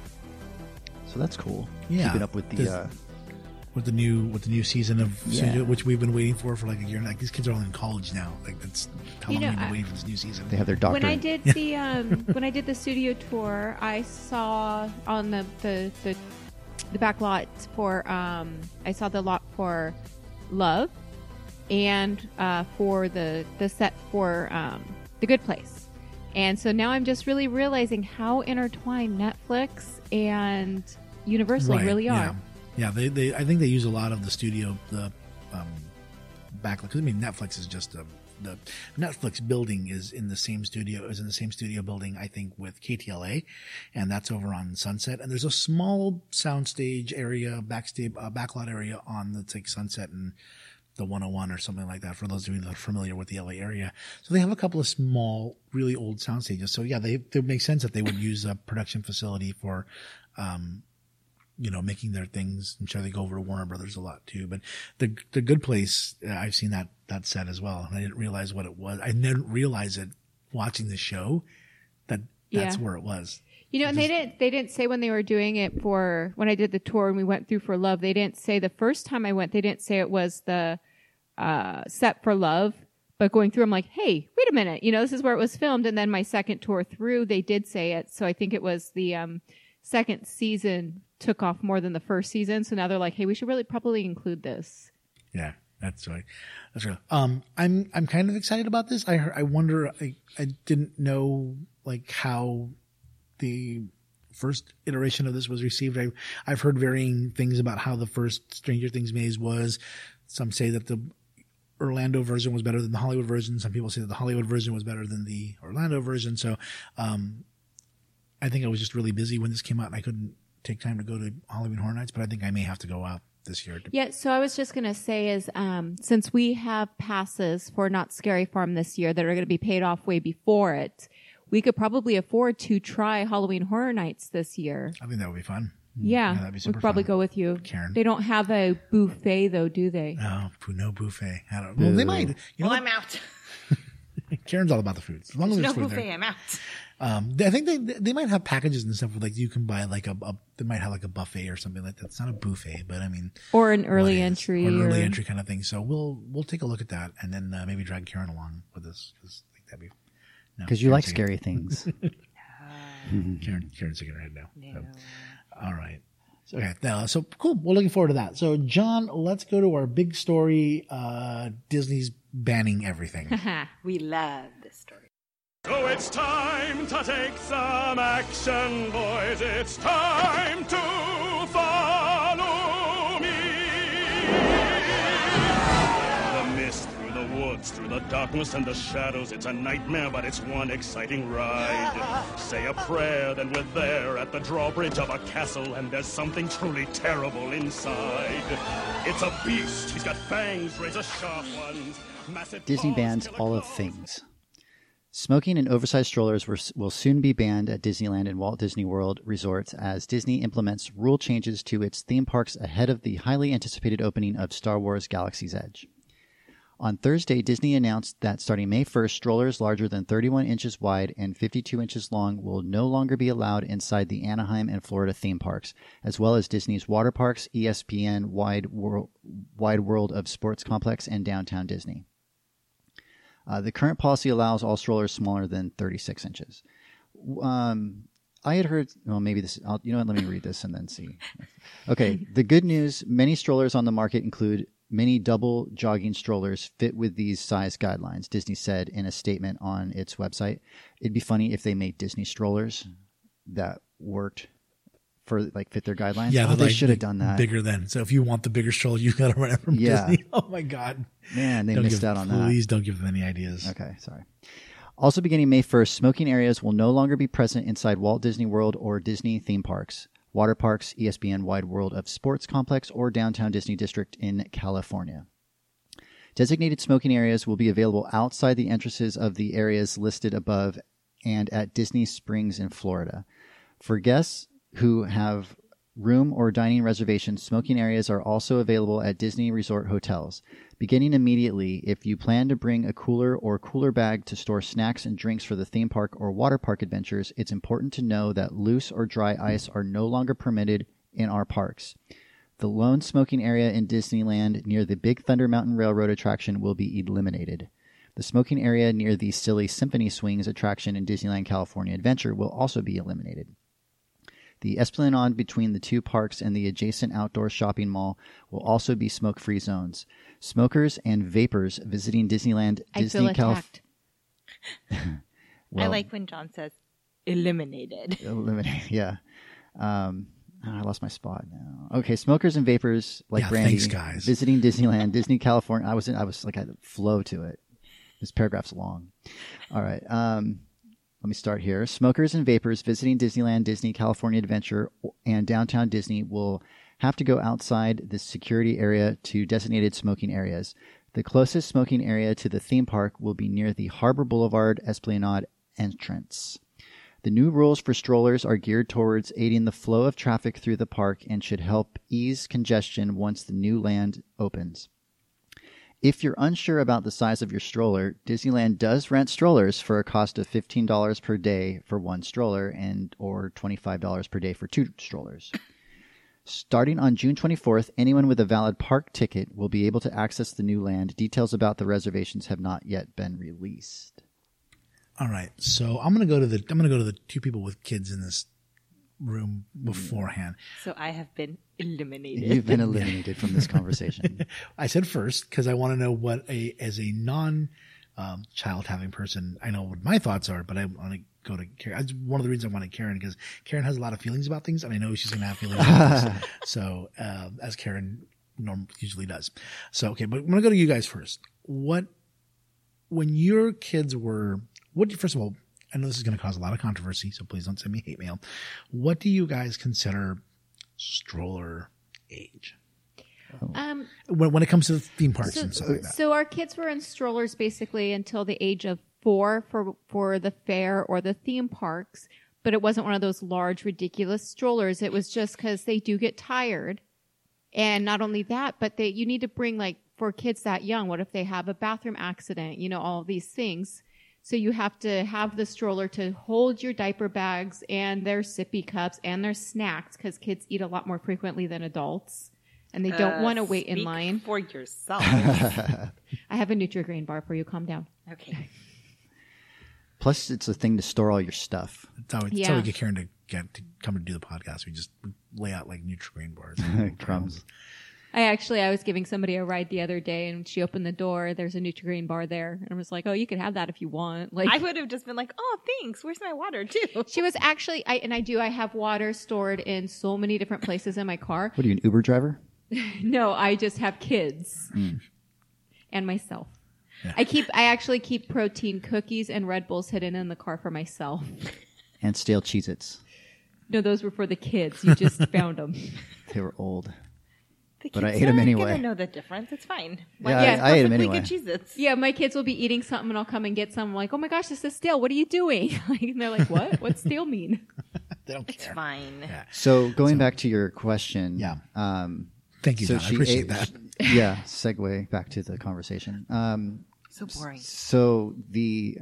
So that's cool. Yeah. Keeping up with the with the new season of Yeah. Studio, which we've been waiting for like a year. Like these kids are all in college now. Like that's how long we've been waiting for this new season. they have their doctorate. When I did the studio tour, I saw on the back lot for I saw the lot for Love and for the set for The Good Place. And so now I'm just really realizing how intertwined Netflix and Universal really are. Yeah. They I think they use a lot of the studio backlit. 'Cause, I mean, Netflix is just the Netflix building is in the same studio building, I think, with KTLA, and that's over on Sunset. And there's a small soundstage area, backlot area on that's like Sunset and the 101 or something like that, for those of you that are familiar with the LA area. So they have a couple of small, really old sound stages. So yeah, they make sense that they would use a production facility for, making their things. I'm sure they go over to Warner Brothers a lot too, but the Good Place, I've seen that set as well. And I didn't realize what it was. I didn't realize it watching the show that's where it was. And they didn't say when they were doing it when I did the tour and we went through for Love, they didn't say the first time I went, they didn't say it was the set for Love, but going through, I'm like, hey, wait a minute, this is where it was filmed. And then my second tour through, they did say it. So I think it was the second season took off more than the first season. So now they're like, hey, we should really probably include this. Yeah. That's right. That's right. I'm kind of excited about this. I wonder, I didn't know like how the first iteration of this was received. I've heard varying things about how the first Stranger Things maze was. Some say that the Orlando version was better than the Hollywood version. Some people say that the Hollywood version was better than the Orlando version. So, I think I was just really busy when this came out and I couldn't take time to go to Halloween Horror Nights, but I think I may have to go out this year. Yeah, so I was just going to say is since we have passes for Not Scary Farm this year that are going to be paid off way before it, we could probably afford to try Halloween Horror Nights this year. I think that would be fun. Yeah, that'd be we super could probably fun. go with you. Karen. They don't have a buffet though, do they? No buffet. I don't know. Well, they might. You know, I'm out. Karen's all about the food. As long as No there's food buffet, there. I'm out. I think they might have packages and stuff where like you can buy like they might have like a buffet or something like that. It's not a buffet, but I mean, Or an early what is- entry. or an early entry kind of thing. So we'll take a look at that and then maybe drag Karen along with us because I think that'd be Because you like scary things. Karen's shaking her head now. So, all right. So, okay. So cool. We're looking forward to that. So John, let's go to our big story. Disney's banning everything. We love this story. So it's time to take some action, boys. It's time to follow me. The mist through the woods rides through the darkness and the shadows. It's a nightmare, but it's one exciting ride. Say a prayer, then we're there at the drawbridge of a castle, and there's something truly terrible inside. It's a beast. He's got fangs, razor-sharp ones. Massive Disney paws, bans killer all of claws. things. Smoking in oversized strollers will soon be banned at Disneyland and Walt Disney World resorts as Disney implements rule changes to its theme parks ahead of the highly anticipated opening of Star Wars Galaxy's Edge. On Thursday, Disney announced that starting May 1st, strollers larger than 31 inches wide and 52 inches long will no longer be allowed inside the Anaheim and Florida theme parks, as well as Disney's water parks, ESPN Wide World of Sports Complex, and Downtown Disney. The current policy allows all strollers smaller than 36 inches. I had heard, well, maybe this, you know what, let me read this and then see. Okay, the good news, many strollers on the market include many double jogging strollers fit with these size guidelines, Disney said in a statement on its website. It'd be funny if they made Disney strollers that worked for, like, fit their guidelines. Yeah, they like, should have done that. bigger than. So if you want the bigger stroller, you got to rent it from Yeah. Disney. Oh my God. Man, they missed out on that. Please don't give them any ideas. Okay, sorry. Also beginning May 1st, smoking areas will no longer be present inside Walt Disney World or Disney theme parks, water parks, ESPN Wide World of Sports Complex, or Downtown Disney District in California. Designated smoking areas will be available outside the entrances of the areas listed above and at Disney Springs in Florida. For guests who have room or dining reservations, smoking areas are also available at Disney Resort hotels. Beginning immediately, if you plan to bring a cooler or cooler bag to store snacks and drinks for the theme park or water park adventures, it's important to know that loose or dry ice are no longer permitted in our parks. The lone smoking area in Disneyland near the Big Thunder Mountain Railroad attraction will be eliminated. The smoking area near the Silly Symphony Swings attraction in Disneyland California Adventure will also be eliminated. The Esplanade between the two parks and the adjacent outdoor shopping mall will also be smoke-free zones. Smokers and vapors visiting Disneyland, I feel attacked. I like when John says eliminated. Eliminated, yeah. I lost my spot now. Okay, smokers and vapors like Yeah, Brandy thanks, guys. visiting Disneyland, Disney California. I was like, I had to flow to it. This paragraph's long. All right. Let me start here. Smokers and vapors visiting Disneyland, Disney California Adventure, and Downtown Disney will have to go outside the security area to designated smoking areas. The closest smoking area to the theme park will be near the Harbor Boulevard Esplanade entrance. The new rules for strollers are geared towards aiding the flow of traffic through the park and should help ease congestion once the new land opens. If you're unsure about the size of your stroller, Disneyland does rent strollers for a cost of $15 per day for one stroller and or $25 per day for two strollers. Starting on June 24th, anyone with a valid park ticket will be able to access the new land. Details about the reservations have not yet been released. All right. So I'm going to go to the two people with kids in this room beforehand. So I have been eliminated. You've been eliminated from this conversation. I said first because I want to know what as a non child having person, I know what my thoughts are, but I want to go to Karen. That's one of the reasons I wanted Karen, because Karen has a lot of feelings about things, and I know she's going to have feelings about things. So, as Karen usually does. So, okay, but I'm going to go to you guys first. When your kids were, first of all, I know this is going to cause a lot of controversy, so please don't send me hate mail. What do you guys consider stroller age? When it comes to theme parks and stuff like that. So our kids were in strollers basically until the age of 4 for the fair or the theme parks, but it wasn't one of those large, ridiculous strollers. It was just because they do get tired. And not only that, but you need to bring, like, for kids that young, what if they have a bathroom accident, all of these things. So you have to have the stroller to hold your diaper bags and their sippy cups and their snacks, because kids eat a lot more frequently than adults. And they don't want to wait in line. For yourself. I have a Nutri-Grain bar for you. Calm down. Okay. Plus, it's a thing to store all your stuff. That's how we get Karen to come and do the podcast. We lay out like Nutri-Grain bars. Crumbs. I was giving somebody a ride the other day, and she opened the door. There's a Nutri-Grain bar there. And I was like, oh, you can have that if you want. Like, I would have just been like, oh, thanks. Where's my water, too? She was actually, I have water stored in so many different places in my car. What are you, an Uber driver? No, I just have kids and myself. I actually keep protein cookies and Red Bulls hidden in the car for myself. And stale Cheez-Its. No, those were for the kids. You just found them. They were old. The But I kids ate 'em are anyway. gonna know the difference. It's fine. Yeah, Yeah, I ate them Perfectly anyway. good Cheez-Its. Yeah, my kids will be eating something and I'll come and get some. I'm like, oh my gosh, this is stale. What are you doing? Like, and they're like, what? What's stale mean? They don't It's care. fine. So going back to your question. Yeah. Thank you, So John. I she appreciate ate, that. Yeah, segue back to the conversation. So boring. So the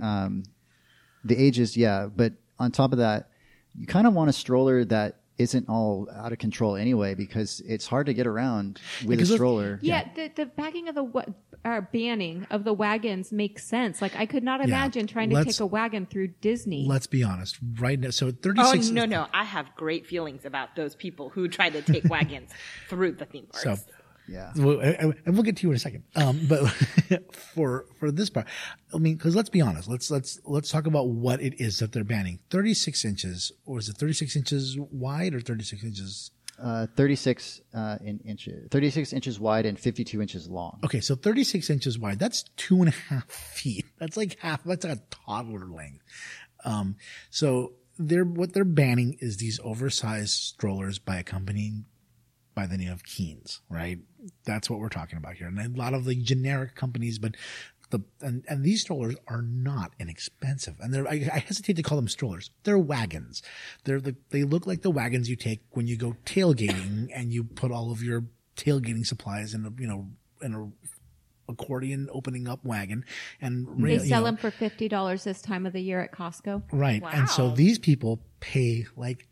ages, yeah, but on top of that, you kind of want a stroller that isn't all out of control anyway, because it's hard to get around with Because a look- stroller. Yeah, the bagging of banning of the wagons makes sense. Like, I could not imagine trying to let's- take a wagon through Disney. Let's be honest. Right now, so Oh 36. no! I have great feelings about those people who try to take wagons through the theme parks. So Yeah. and we'll get to you in a second. But for this part, I mean, because let's be honest, let's talk about what it is that they're banning. 36 inches, or is it 36 inches wide or 36 inches? 36 inches, 36 inches wide and 52 inches long. Okay, so 36 inches wide. That's 2.5 feet. That's like half. That's like a toddler length. So what they're banning is these oversized strollers by a company by the name of Keen's, right? That's what we're talking about here. And a lot of the generic companies, but and these strollers are not inexpensive. And I hesitate to call them strollers. They're wagons. They look like the wagons you take when you go tailgating and you put all of your tailgating supplies in a accordion opening up wagon. And They sell them for $50 this time of the year at Costco. Right. Wow. And so these people pay like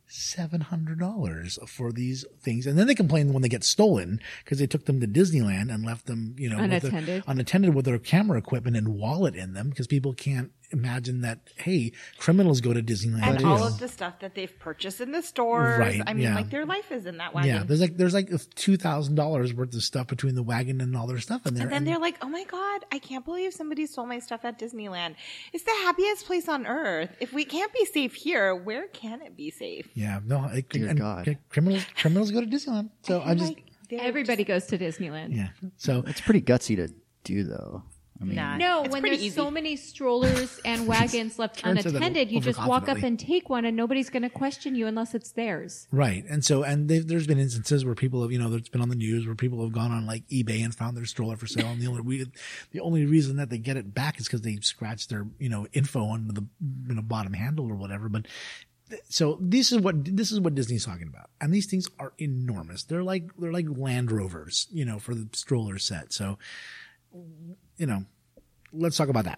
$700 for these things. And then they complain when they get stolen because they took them to Disneyland and left them, unattended with their camera equipment and wallet in them, because people can't imagine that, hey, criminals go to Disneyland. and too. all of the stuff that they've purchased in the stores. Right, I mean, yeah. like their life is in that wagon. Yeah, there's like $2,000 worth of stuff between the wagon and all their stuff in there. And then they're like, oh my God, I can't believe somebody stole my stuff at Disneyland. It's the happiest place on earth. If we can't be safe here, where can it be safe? yeah, no, Dear God. criminals go to Disneyland. So I just, Everybody goes to Disneyland. yeah. So It's pretty gutsy to do, though. I mean, Nah. No, It's when pretty there's easy. so many strollers and wagons left Turn to them unattended, you just walk up overconfidently. and take one and nobody's going to question you unless it's theirs. right. And so, there's been instances where people have, that's been on the news where people have gone on like eBay and found their stroller for sale. And the only reason that they get it back is because they scratched their, info on the, bottom handle or whatever. But so this is what Disney's talking about. And these things are enormous. They're like Land Rovers, for the stroller set. So, let's talk about that.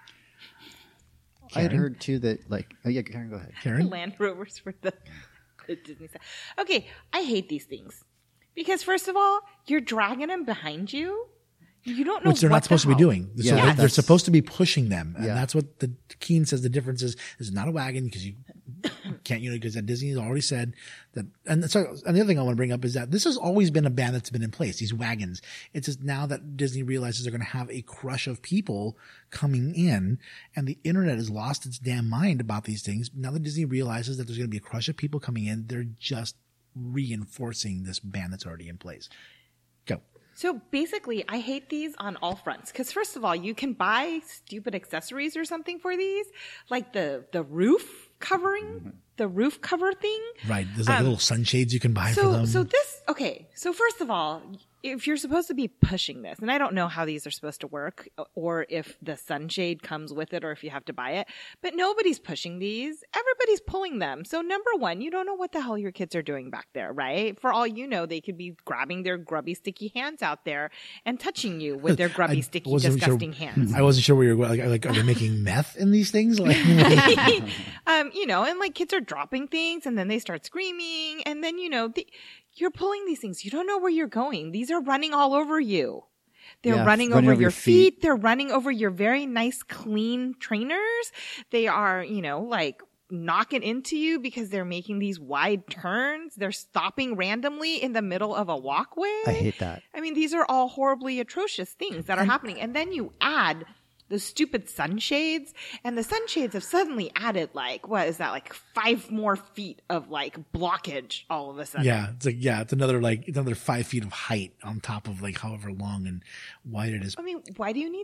I had heard too that Karen, go ahead. Karen? Land Rovers for the Disney stuff. Okay, I hate these things because first of all, you're dragging them behind you. You don't know Which they're what not supposed the to be hell. doing. So Yeah, they're that's- supposed to be pushing them. And Yeah. that's what the Keen says the difference is. It's not a wagon because you can't, because Disney has already said that. And the other thing I want to bring up is that this has always been a ban that's been in place, these wagons. It's just now that Disney realizes they're going to have a crush of people coming in, and the internet has lost its damn mind about these things. Now that Disney realizes that there's going to be a crush of people coming in, they're just reinforcing this ban that's already in place. Go. So basically, I hate these on all fronts because first of all, you can buy stupid accessories or something for these, like the roof covering, the roof cover thing. Right. There's like little sunshades you can buy for them. So first of all, if you're supposed to be pushing this, and I don't know how these are supposed to work, or if the sunshade comes with it, or if you have to buy it, but nobody's pushing these. Everybody's pulling them. So number one, you don't know what the hell your kids are doing back there, right? For all you know, they could be grabbing their grubby, sticky hands out there and touching you with their grubby, sticky, wasn't sure- disgusting hands. I wasn't sure where you're going. Like, are they making meth in these things? Like, And like kids are dropping things and then they start screaming and then, you're pulling these things. You don't know where you're going. These are running all over you. They're Yeah, running running over over your your feet. feet. They're running over your very nice, clean trainers. They are, like knocking into you because they're making these wide turns. They're stopping randomly in the middle of a walkway. I hate that. I mean, these are all horribly atrocious things that are happening. And then you add the stupid sunshades, and the sunshades have suddenly added like 5 more feet of like blockage all of a sudden. it's another 5 feet of height on top of like however long and wide it is. I mean, why do you need that?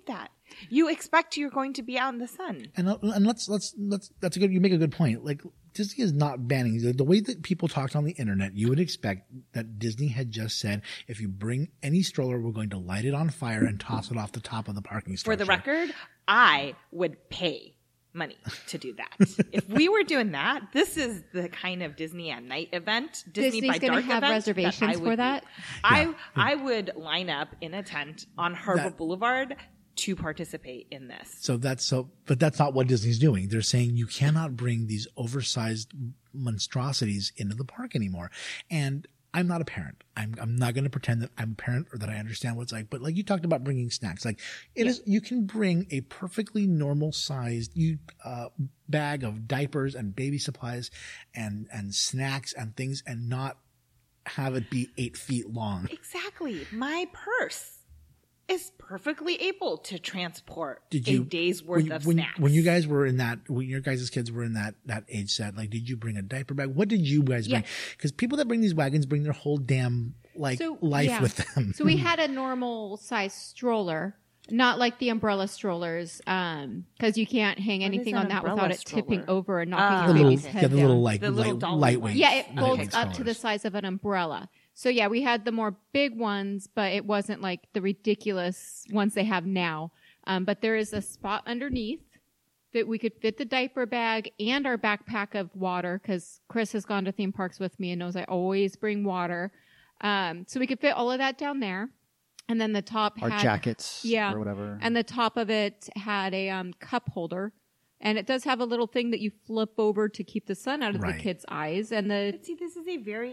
You expect you're going to be out in the sun. And let's that's a good. You make a good point. Like Disney is not banning the way that people talked on the internet. You would expect that Disney had just said, if you bring any stroller, we're going to light it on fire and toss it off the top of the parking structure. For the record, I would pay money to do that. If we were doing that, this is the kind of Disney at night event, Disney Disney's by dark have event reservations that for that. I would line up in a tent on Harbor Boulevard to participate in this. But that's not what Disney's doing. They're saying you cannot bring these oversized monstrosities into the park anymore. And I'm not a parent. I'm not going to pretend that I'm a parent or that I understand what it's like. But like you talked about bringing snacks, like is, you can bring a perfectly normal sized bag of diapers and baby supplies and snacks and things and not have it be 8 feet long. Exactly. My purse is perfectly able to transport a day's worth of snacks. When you guys were in when your guys' kids were in that age set, like, did you bring a diaper bag? What did you guys bring? Because people that bring these wagons bring their whole damn life with them. So we had a normal size stroller, not like the umbrella strollers, because you can't hang anything on that without it tipping over and knocking your baby's head the down. little lightweight. Yeah, it folds up to the size of an umbrella. So yeah, we had the more big ones, but it wasn't like the ridiculous ones they have now. But there is a spot underneath that we could fit the diaper bag and our backpack of water, because Chris has gone to theme parks with me and knows I always bring water. So we could fit all of that down there. And then the top Our had jackets or whatever. And the top of it had a cup holder. And it does have a little thing that you flip over to keep the sun out of the kids' eyes. And But see, this is a very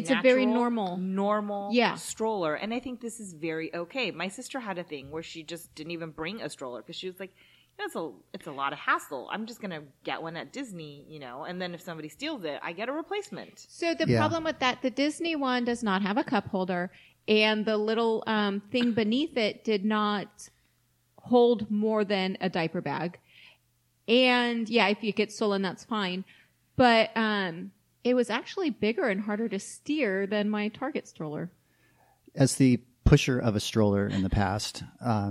normal stroller. And I think this is very okay. My sister had a thing where she just didn't even bring a stroller because she was like, it's a lot of hassle. I'm just going to get one at Disney, and then if somebody steals it, I get a replacement. So the problem with that, the Disney one does not have a cup holder, and the little thing beneath it did not hold more than a diaper bag. And yeah, if you get stolen, that's fine. But it was actually bigger and harder to steer than my Target stroller. As the pusher of a stroller in the past,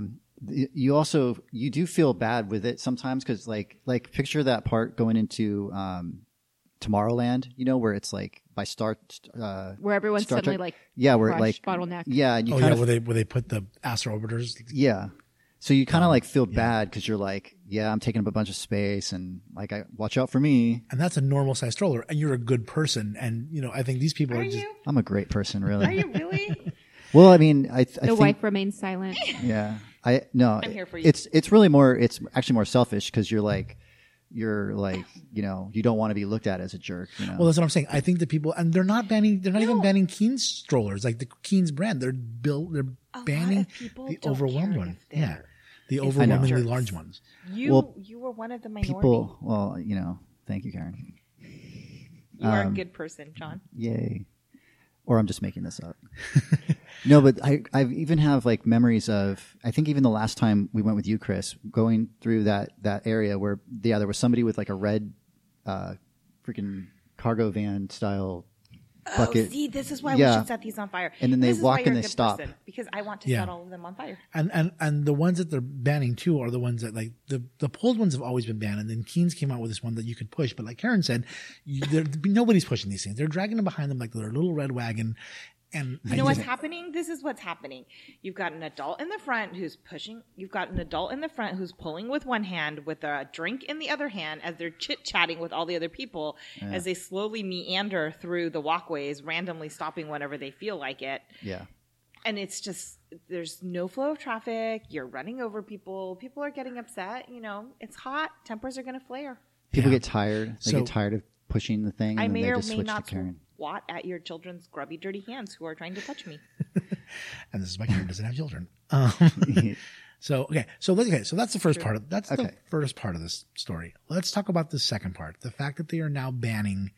you do feel bad with it sometimes, because like picture that part going into Tomorrowland, where it's like by where everyone's Star suddenly Trek, like where like bottleneck. Yeah, and you where they put the Astro Orbiters. Yeah. So you kind of like feel bad because you're like, I'm taking up a bunch of space, and like, watch out for me. And that's a normal size stroller, and you're a good person. And I think these people are just. I'm a great person, really. Are you really? Well, I mean, I think the wife remains silent. Yeah, I'm here for you. It's really more. It's actually more selfish because you're like, you don't want to be looked at as a jerk. Well, that's what I'm saying. I think the people, and they're not even banning Keen's strollers, like the Keen's brand. They're banning the overwhelmed one. Yeah. The overwhelmingly large ones. You were one of the minority. People, thank you, Karen. You are a good person, John. Yay. Or I'm just making this up. No, but I even have like memories of, I think even the last time we went with you, Chris, going through that area where there was somebody with like a red freaking cargo van style bucket. See, this is why we should set these on fire. And then they walk and they stop. Because I want to set all of them on fire. And the ones that they're banning too are the ones that, like, the pulled ones have always been banned. And then Keen's came out with this one that you could push. But like Karen said, nobody's pushing these things. They're dragging them behind them like their little red wagon. And you know what's happening? This is what's happening. You've got an adult in the front who's pushing. You've got an adult in the front who's pulling with one hand with a drink in the other hand as they're chit-chatting with all the other people as they slowly meander through the walkways, randomly stopping whenever they feel like it. Yeah. And it's just, there's no flow of traffic. You're running over people. People are getting upset. It's hot. Tempers are going to flare. People get tired. They get tired of pushing the thing. I and may they or just may switch not to Karen. swat at your children's grubby, dirty hands who are trying to touch me. And this is why Karen doesn't have children. So that's the first part of the first part of this story. Let's talk about the second part. The fact that they are now banning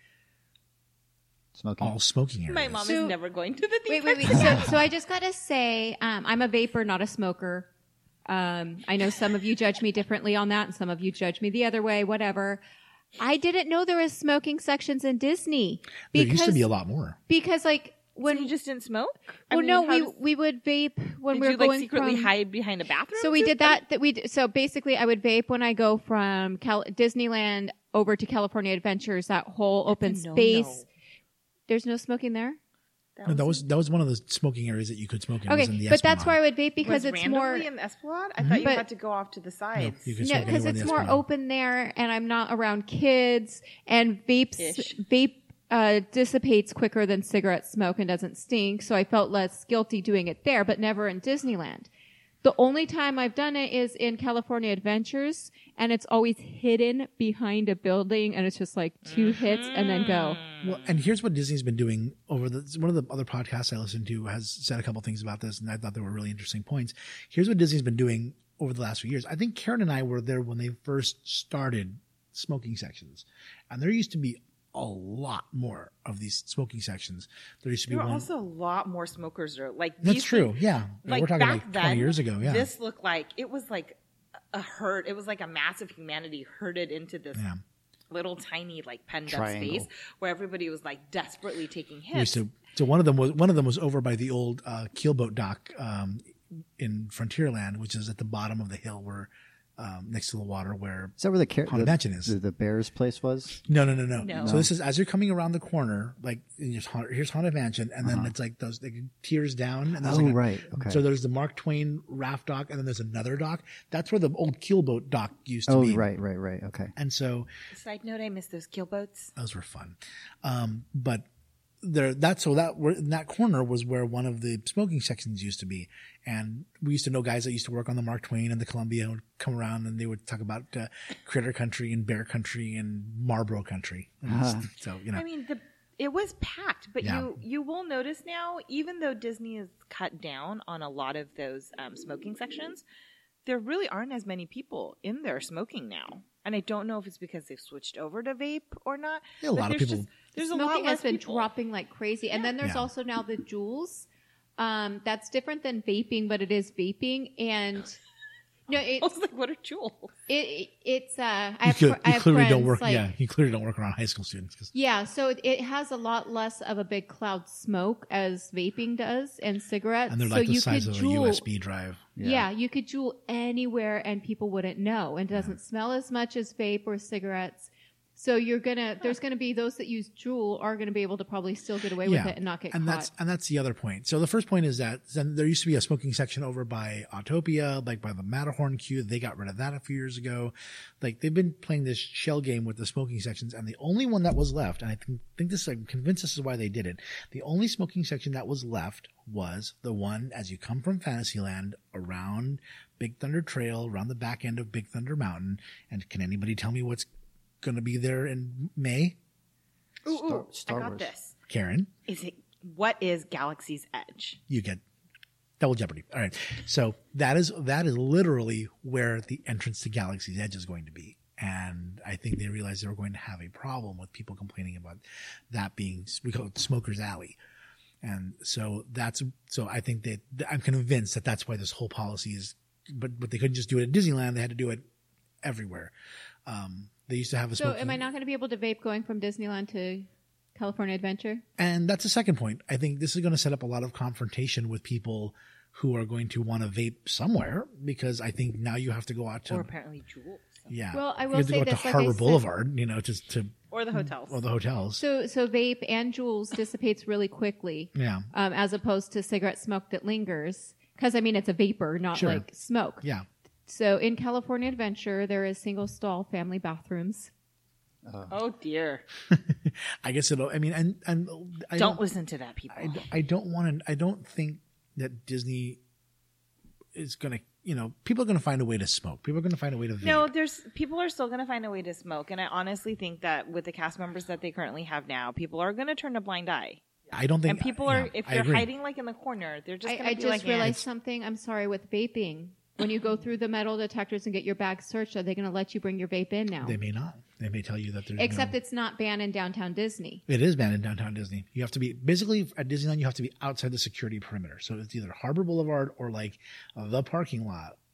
all smoking areas. My mom is never going to the theme park. Wait. So I just got to say, I'm a vapor, not a smoker. I know some of you judge me differently on that, and some of you judge me the other way, whatever. I didn't know there was smoking sections in Disney. There used to be a lot more. Because, like, when So you just didn't smoke? I well, mean, no, how does- we would vape when did we were you going like secretly from. hide behind a bathroom? So we too? did that. So basically, I would vape when I go from Disneyland over to California Adventures. That whole open a no-no. space. There's no smoking there. That was one of the smoking areas that you could smoke in. was in Okay, the but that's Esplanade. where I would vape because was it's more. randomly in the Esplanade? I thought you But- had to go off to the sides. you could No, smoke because anywhere in it's the more Esplanade. open there, and I'm not around kids. And Ish. vape dissipates quicker than cigarette smoke and doesn't stink. So I felt less guilty doing it there, but never in Disneyland. The only time I've done it is in California Adventures, and it's always hidden behind a building, and it's just like 2 hits and then go. Well, and here's what Disney's been doing over one of the other podcasts I listened to has said a couple things about this, and I thought they were really interesting points. Here's what Disney's been doing over the last few years. I think Karen and I were there when they first started smoking sections, and there used to be a lot more of these smoking sections. There used to be There were one. also a lot more smokers there. Like That's these true. things- Yeah, Like we're talking back like then, 20 years ago. Yeah, This looked like it was like a herd. It was like a mass of humanity herded into this yeah. little tiny like penned up Triangle. space where everybody was like desperately taking We used hits. to. So one of them was over by the old keelboat dock in Frontierland, which is at the bottom of the hill where next to the water where Is that where Haunted Mansion is. the Bears place was? No. No. So this is as you're coming around the corner, like here's Haunted Mansion, and then it's like those like, tiers down. And there's Oh, like right. Okay. So there's the Mark Twain raft dock, and then there's another dock. That's where the old keelboat dock used to Oh, be. right. Okay. And so Side note: I miss those keelboats. those were fun. But in that corner was where one of the smoking sections used to be. And we used to know guys that used to work on the Mark Twain and the Columbia would come around and they would talk about Critter Country and Bear Country and Marlboro Country. And so, you know, I mean, it was packed, but Yeah. you will notice now, even though Disney has cut down on a lot of those smoking sections, there really aren't as many people in there smoking now. And I don't know if it's because they've switched over to vape or not. Yeah, a but lot of there's people- there's a lot Smoking less has been people. dropping like crazy. And then there's Yeah. also now the Juuls. That's different than vaping, but it is vaping. And no, I was like, what are jewels? it's I you have clearly don't friends, work. like- Yeah, you clearly don't work around high school students. 'Cause Yeah, so it has a lot less of a big cloud smoke as vaping does and cigarettes. and they're so like the you size could of a Juul, USB drive. Yeah, you could Juul anywhere and people wouldn't know. And it doesn't smell as much as vape or cigarettes. So there's gonna be those that use Juul are gonna be able to probably still get away with it and not get and caught. that's the other point. So the first point is that then there used to be a smoking section over by Autopia, like by the Matterhorn queue. They got rid of that a few years ago. Like they've been playing this shell game with the smoking sections, and the only one that was left, and I think this, I'm convinced this is why they did it. The only smoking section that was left was the one as you come from Fantasyland around Big Thunder Trail, around the back end of Big Thunder Mountain. And can anybody tell me what's going to be there in May? Ooh, Star I got Wars. this. Karen? What is Galaxy's Edge? You get double jeopardy. All right. So that is literally where the entrance to Galaxy's Edge is going to be. And I think they realized they were going to have a problem with people complaining about that being, we call it Smoker's Alley. And so I think that I'm convinced that that's why this whole policy is, but they couldn't just do it at Disneyland. They had to do it everywhere. They used to have a So smoking. am I not going to be able to vape going from Disneyland to California Adventure? And that's the second point. I think this is going to set up a lot of confrontation with people who are going to want to vape somewhere, because I think now you have to go out to, Or apparently Jewels. yeah. Well, I You will have to say go out this, to like I Harbor said- Boulevard, just to, Or the hotels. or the hotels. So vape and Juuls dissipates really quickly. Yeah. As opposed to cigarette smoke that lingers. Because, I mean, it's a vapor, not Sure. like smoke. Yeah. So in California Adventure, there is single stall family bathrooms. Oh dear! I guess it'll, I mean, and I Don't listen to that, people. I don't think that Disney is going to, people are going to find a way to smoke. People are going to find a way to vape. No, people are still going to find a way to smoke, and I honestly think that with the cast members that they currently have now, people are going to turn a blind eye. I don't think, And people are, yeah, if I they're agree. hiding like in the corner, they're just going to I be just like, realized something. I'm sorry, with vaping. When you go through the metal detectors and get your bag searched, are they going to let you bring your vape in now? They may not. They may tell you that there's Except no, it's not banned in downtown Disney. it is banned in downtown Disney. You have to be, basically at Disneyland, you have to be outside the security perimeter. So it's either Harbor Boulevard or like the parking lot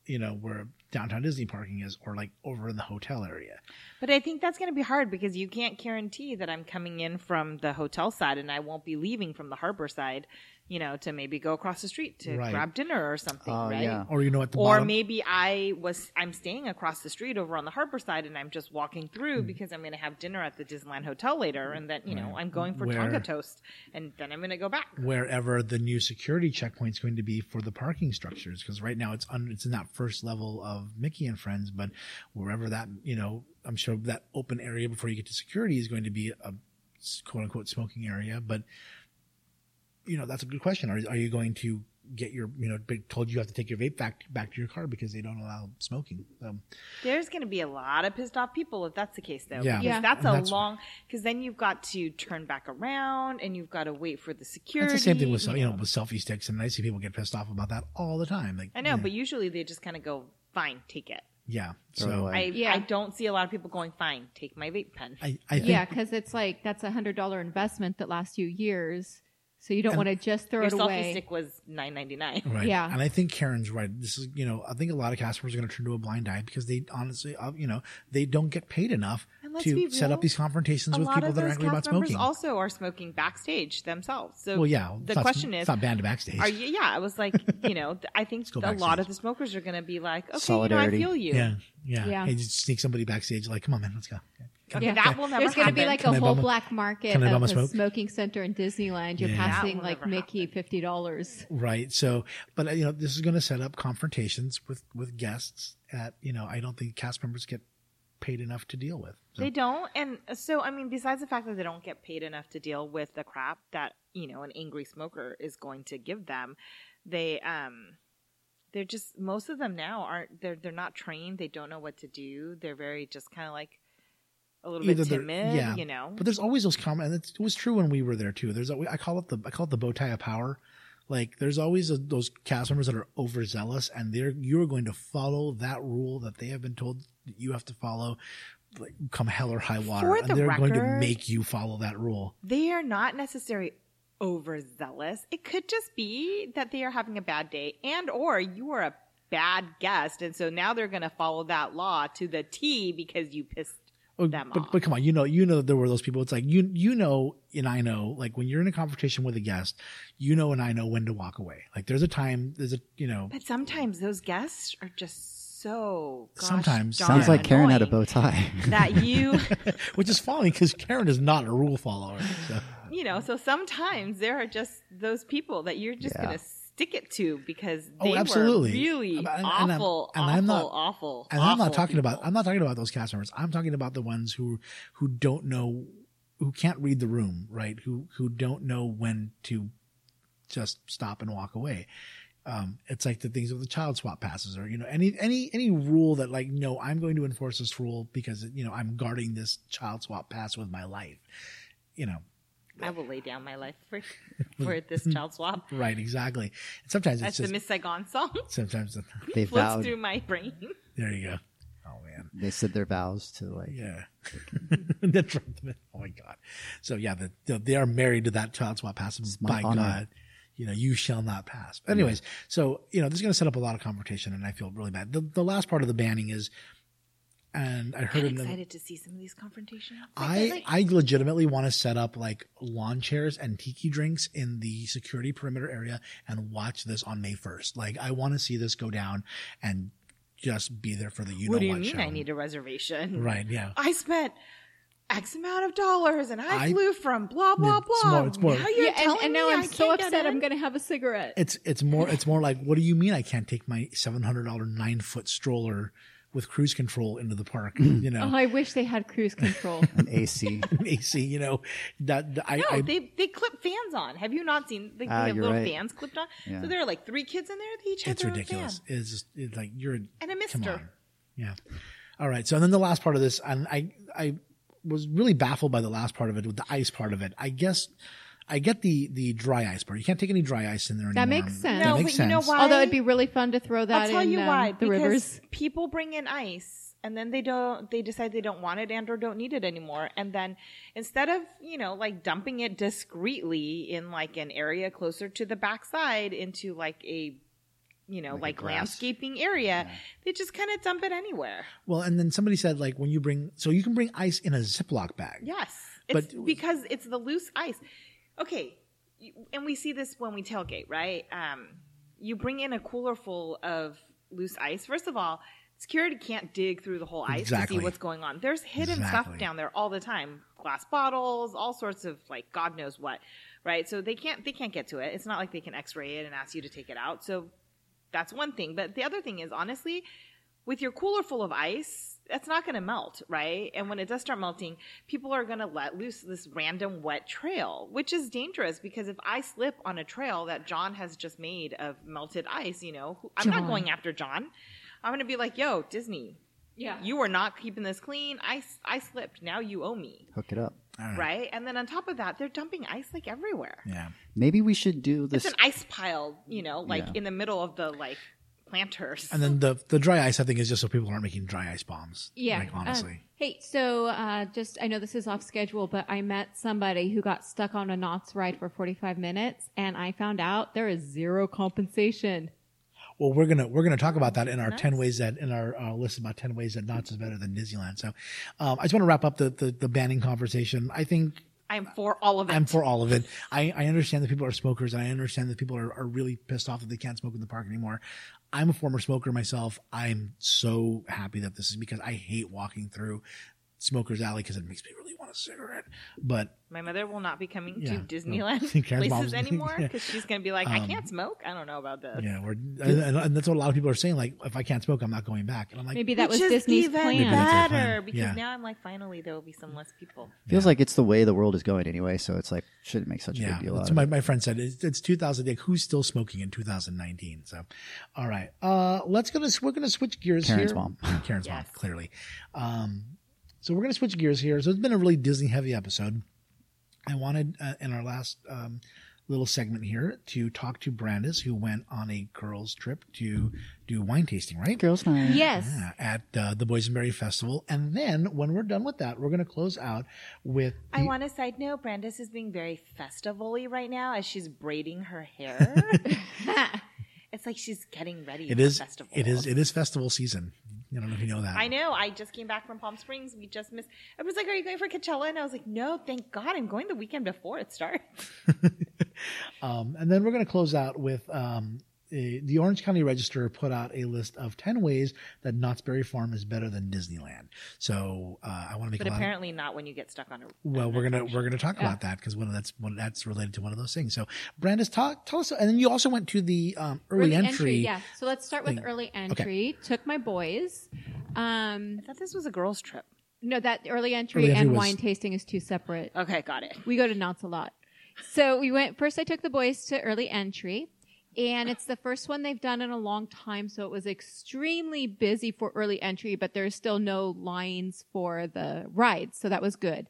where downtown Disney parking is, or like over in the hotel area. But I think that's going to be hard because you can't guarantee that I'm coming in from the hotel side and I won't be leaving from the harbor side, to maybe go across the street to Right. grab dinner or something, right? Yeah. Or at the Or bottom. maybe I'm staying across the street over on the harbor side and I'm just walking through because I'm going to have dinner at the Disneyland Hotel later, and then I'm going for Where- Tonga toast, and then I'm going to go back. wherever the new security checkpoint is going to be for the parking structures, because right now it's in that first level of Mickey and Friends, but wherever that I'm sure that open area before you get to security is going to be a quote unquote smoking area. But that's a good question. Are you going to get your told you have to take your vape back to your car because they don't allow smoking? There's going to be a lot of pissed off people if that's the case, though. Yeah. Because Yeah. that's because then you've got to turn back around and you've got to wait for the security. That's the same thing with you know. with selfie sticks, and I see people get pissed off about that all the time. Like, I know, but usually they just kind of go, fine, take it. yeah. Throw it So away. I don't see a lot of people going, fine, take my vape pen. I think Yeah, because it's like that's $100 investment that lasts you years. So you don't want to just throw Your it selfie away. stick was $9.99. Right. Yeah. And I think Karen's right. This is, I think a lot of customers are going to turn to a blind eye because they honestly, they don't get paid enough And let's be to set real, up these confrontations A with lot people of that are those angry about cast members smoking. also are smoking backstage themselves. So Well, yeah. the it's not- question is, it's not banned to backstage. I was like, I think go a lot backstage. of the smokers are going to be like, okay, Solidarity. I feel you. Yeah. Yeah. Yeah. Hey, just sneak somebody backstage. Like, come on, man, let's go. Okay, Yeah. that will never There's going to happen. be like Can a I whole bum a- black market can I bum of a a smoke? smoking center in Disneyland. You're Yeah. That passing will like never Mickey $50. Right. So, but this is going to set up confrontations with guests at, I don't think cast members get paid enough to deal with. So, They don't. And so, I mean, besides the fact that they don't get paid enough to deal with the crap that, an angry smoker is going to give them, they're just, most of them now they're not trained. They don't know what to do. They're very just kind of like a little bit timid, yeah. But there's always those comments. It was true when we were there too. There's I call it the bow tie of power. Like there's always those cast members that are overzealous, and you're going to follow that rule that they have been told that you have to follow, like, come hell or high water, For and the they're going to record- make you follow that rule. They are not necessarily overzealous. It could just be that they are having a bad day, and or you are a bad guest, and so now they're going to follow that law to the T because you pissed them off. But come on, that there were those people. It's like and I know, like when you're in a confrontation with a guest, and I know when to walk away. Like there's a time, But sometimes those guests are just so Sometimes. darn Sounds like Karen had a annoying bow tie. that you which is funny because Karen is not a rule follower. So. so sometimes there are just those people that you're just Yeah. going to stick it to because Oh, they absolutely. were really And awful, I'm not- awful. And I'm not awful talking people. about I'm not talking about those cast members. I'm talking about the ones who don't know, who can't read the room, right? Who don't know when to just stop and walk away. It's like the things with the child swap passes, or any rule that, like, no, I'm going to enforce this rule because I'm guarding this child swap pass with my life. I will lay down my life for this child swap. Right, exactly. And sometimes That's it's the just Miss Saigon song. sometimes They Floats vowed. through my brain. there you go. Oh man. They said their vows to like. Yeah. That's right. Oh my God. So yeah, they are married to that child swap pass. my By honor. God, you shall not pass. But anyways, so, this is going to set up a lot of confrontation, and I feel really bad. The last part of the banning is, and I heard I'm it. excited to see some of these confrontations. I legitimately want to set up like lawn chairs and tiki drinks in the security perimeter area and watch this on May 1st. Like, I want to see this go down and just be there for the What do you what mean show. I need a reservation? Right, yeah. I spent X amount of dollars and I flew from blah, blah, It's blah. more- Now you're telling and now me I'm I so can't get upset in? I'm going to have a cigarette. It's more like, what do you mean I can't take my $700 9-foot stroller with cruise control into the park? Oh, I wish they had cruise control. An AC. AC, No, they clip fans on. Have you not seen? They have you're little right. fans clipped on. Yeah. So there are like 3 kids in there. They each have it's their ridiculous. own fan. It's like you're And a come mister. on. Yeah. All right. So then the last part of this, and I was really baffled by the last part of it with the ice part of it. I guess I get the dry ice part. You can't take any dry ice in there anymore. That makes sense. No, That makes but you know sense. why? Although it'd be really fun to throw that I'll tell in you why. the Because rivers. people bring in ice and then they decide they don't want it and or don't need it anymore. And then instead of, like dumping it discreetly in like an area closer to the backside into like a, Like a grass. landscaping area. They just kind of dump it anywhere. Well, and then somebody said like when you can bring ice in a Ziploc bag. Yes. But- It's because it's the loose ice. Okay. And we see this when we tailgate, right? You bring in a cooler full of loose ice. First of all, security can't dig through the whole ice to Exactly. see what's going on. There's hidden Exactly. stuff down there all the time. Glass bottles, all sorts of like God knows what, right? So they can't get to it. It's not like they can x-ray it and ask you to take it out. So that's one thing. But the other thing is, honestly, with your cooler full of ice, that's not going to melt, right? And when it does start melting, people are going to let loose this random wet trail, which is dangerous because if I slip on a trail that John has just made of melted ice, I'm not going after John. I'm going to be like, yo, Disney, you were not keeping this clean. I slipped. Now you owe me. Hook it up. All Right? And then on top of that, they're dumping ice like everywhere. Yeah. Maybe we should do this. It's an ice pile, in the middle of the planters. And then the dry ice, I think, is just so people aren't making dry ice bombs. Yeah. Like, honestly. Hey, so I know this is off schedule, but I met somebody who got stuck on a Knott's ride for 45 minutes, and I found out there is zero compensation. Well, we're gonna talk about that in our 10 ways that in our list about 10 ways that Knott's is better than Disneyland. So, I just want to wrap up the banning conversation. I think I'm for all of it. I'm for all of it. I understand that people are smokers, and I understand that people are really pissed off that they can't smoke in the park anymore. I'm a former smoker myself. I'm so happy that this is because I hate walking through Smoker's Alley because it makes me really want a cigarette. But my mother will not be coming Yeah, to Disneyland no. Karen's places mom's- anymore yeah. because she's going to be like, I can't smoke. I don't know about this. yeah, and that's what a lot of people are saying. Like, if I can't smoke, I'm not going back. And I'm like, Maybe that Which was is Disney's even plan. Maybe that's their better plan. because Yeah. now I'm like, finally, there will be some less people. Feels like it's the way the world is going anyway, so it's like shouldn't make such a yeah, big deal out that's of what it. my friend said. It's 2000. Like, who's still smoking in 2019? So, all right. We're gonna switch gears Karen's here. mom. Karen's mom, Yes. clearly. So we're gonna switch gears here. So it's been a really Disney heavy episode. I wanted in our last little segment here to talk to Brandis, who went on a girls' trip to do wine tasting, right? Girls' night. Yes. Yeah, at the Boysenberry Festival. And then when we're done with that, we're going to close out with I want a side note. Brandis is being very festival-y right now as she's braiding her hair. It's like she's getting ready for festival. It is festival season. I don't know if you know that. I know. I just came back from Palm Springs. We just missed. I was like, "Are you going for Coachella?" And I was like, "No, thank God, I'm going the weekend before it starts." And then we're going to close out with the Orange County Register put out a list of 10 ways that Knott's Berry Farm is better than Disneyland. So I want to make But a lot of, apparently not when you get stuck on a. well, we're gonna talk about that because that's related to one of those things. So Brandis, tell us, and then you also went to the early entry. Yeah. So let's start with thing. early entry. Took my boys. I thought this was a girls' trip. No, that early entry Early entry and was- wine tasting is two separate. Okay, got it. We go to Knott's a lot. So we went first. I took the boys to early entry, and it's the first one they've done in a long time. So it was extremely busy for early entry, but there's still no lines for the rides, so that was good.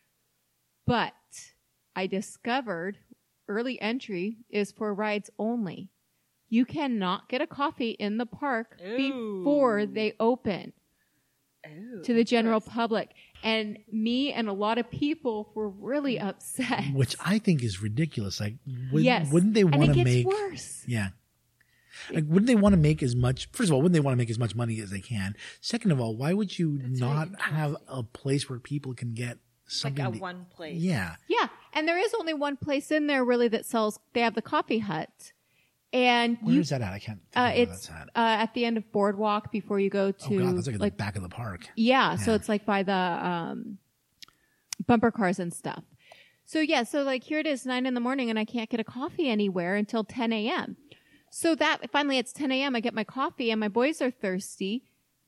But I discovered early entry is for rides only. You cannot get a coffee in the park before they open to the general public. And me and a lot of people were really upset. Which I think is ridiculous. Like, Yes. wouldn't they And want it to gets make? worse. Yeah. Like, wouldn't they want to make as much? First of all, wouldn't they want to make as much money as they can? Second of all, why would you not have a place where people can get Like something? a to- one place. Yeah. Yeah, and there is only one place in there really that sells. They have the coffee hut, and Where is that at? I can't. Think of where it's that's at. at the end of Boardwalk before you go to. Oh God, that's like at the back of the park. Yeah, so Yeah. it's like by the bumper cars and stuff. So yeah, so like here it is 9 a.m. and I can't get a coffee anywhere until 10 a.m. So that finally it's 10 a.m. I get my coffee and my boys are thirsty.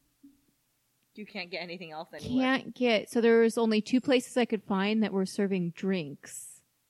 You can't get anything else anywhere. Can't get. So there was only 2 places I could find that were serving drinks.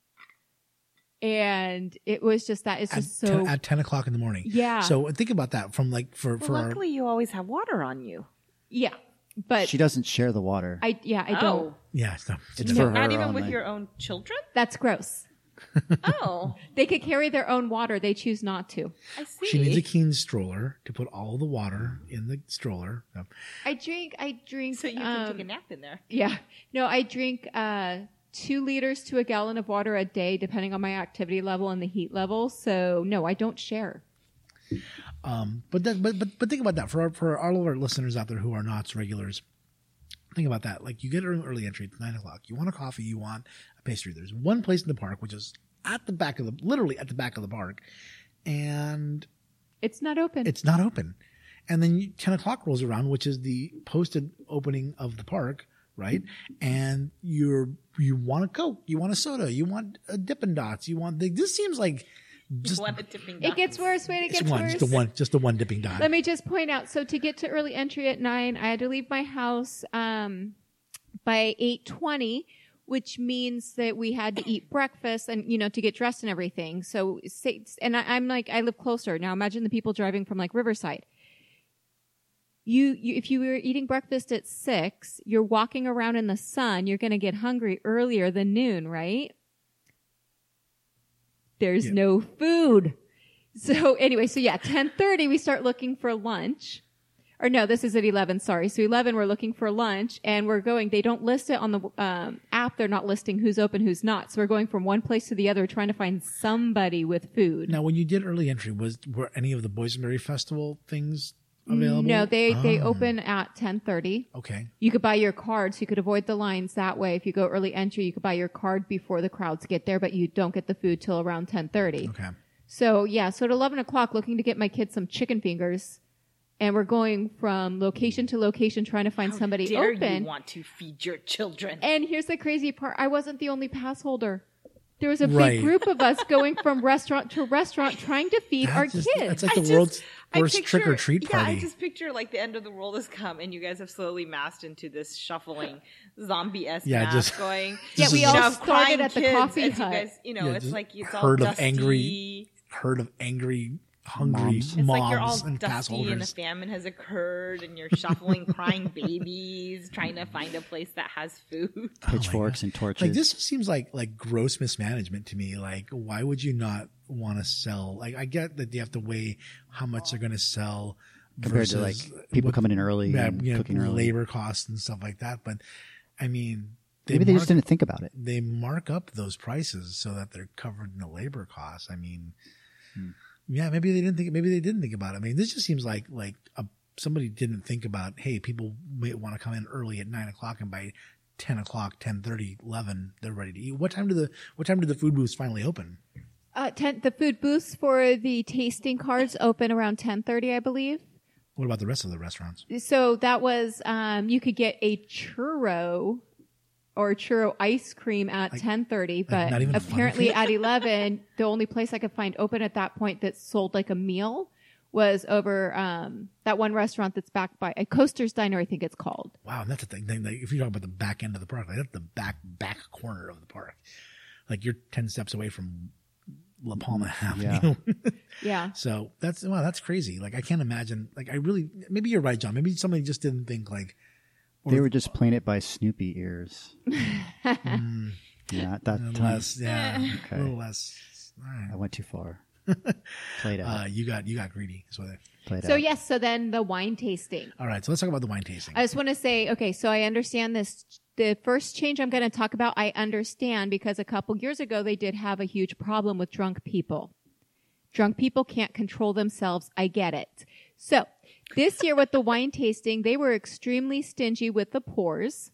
And it was just that. It's just so. At 10 o'clock in the morning. Yeah. So think about that from like for Well, our. luckily, you always have water on you. Yeah. But She doesn't share the water. I don't. Yeah. So, It's for her Not even with only. your own children? That's gross. Oh, They could carry their own water. They choose not to. I see. she needs a Keen stroller to put all the water in the stroller. So, I drink. So you can take a nap in there. Yeah. No, I drink 2 liters to a gallon of water a day, depending on my activity level and the heat level. So no, I don't share. But think about that for all of our listeners out there who are Knott's regulars. Think about that. Like you get an early entry at 9 o'clock. You want a coffee. You want a pastry. There's one place in the park, which is literally at the back of the park. And It's not open. it's not open. And then 10 o'clock rolls around, which is the posted opening of the park, right? And you want a Coke, you want a soda, you want a Dippin' Dots, this seems like just One at Dipping It Dots. gets worse. Wait, it it's gets one, worse. just the one Dipping Dot. Let me just point out. So to get to early entry at 9, I had to leave my house by 8:20, which means that we had to eat breakfast and to get dressed and everything. So I'm like, I live closer now. Imagine the people driving from like Riverside. You if you were eating breakfast at 6, you're walking around in the sun. You're going to get hungry earlier than noon, right? There's no food. So anyway, 10:30 we start looking for lunch. Or no, this is at 11, sorry. So 11 we're looking for lunch and we're going, they don't list it on the app. They're not listing who's open, who's not. So we're going from one place to the other trying to find somebody with food. Now, when you did early entry, were any of the Boysenberry Festival things available? No, they open at 10:30. Okay. You could buy your card so you could avoid the lines that way. If you go early entry, you could buy your card before the crowds get there, but you don't get the food till around 10:30. Okay. So at 11 o'clock, looking to get my kids some chicken fingers. And we're going from location to location trying to find somebody Dare open. you want to feed your children? And here's the crazy part. I wasn't the only pass holder. There was a Right. big group of us going from restaurant to restaurant trying to feed our kids. It's like the world's first trick or treat Yeah, party. I just picture like the end of the world has come, and you guys have slowly massed into this shuffling zombie-esque Yeah, mass just- going. Yeah, we you all know, started crying at the kids coffee as you hut. guys, it's just like it's all herd of dusty. angry, hungry Moms. It's like you're all moms and pass dusty and a holders. famine has occurred, and you're shuffling, crying babies, trying to find a place that has food. Pitchforks and torches. Like this seems like gross mismanagement to me. Like, why would you not want to sell? Like, I get that you have to weigh how much they're going to sell compared to like versus people what- coming in early yeah, and cooking early. labor costs and stuff like that. But I mean, Maybe they just didn't think about it. They mark up those prices so that they're covered in the labor costs. I mean, yeah, maybe they didn't think about it. I mean, this just seems like somebody didn't think about, hey, people may want to come in early at 9 o'clock and by 10 o'clock, 10:30, 11, they're ready to eat. What time do the food booths finally open? The food booths for the tasting cards open around 10:30, I believe. What about the rest of the restaurants? So that was, you could get a churro or churro ice cream at 10:30, but not even a fun apparently thing? at 11, the only place I could find open at that point that sold like a meal was over that one restaurant that's backed by a Coaster's Diner, I think it's called. Wow, and that's the thing. Like, if you talk about the back end of the park, like that's the back corner of the park. Like you're 10 steps away from La Palma Avenue. Yeah. So that's crazy. Like I can't imagine. Like maybe you're right, John. Maybe somebody just didn't think like. They were just playing it by Snoopy ears. Yeah, at that time. Less, yeah, Okay. a little less. All right. I went too far. Played out. You got greedy. Is what I. Played So out. yes, so then the wine tasting. All right, so let's talk about the wine tasting. I just want to say, okay, so I understand this. The first change I'm going to talk about, I understand because a couple years ago they did have a huge problem with drunk people. Drunk people can't control themselves. I get it. So this year with the wine tasting, they were extremely stingy with the pours.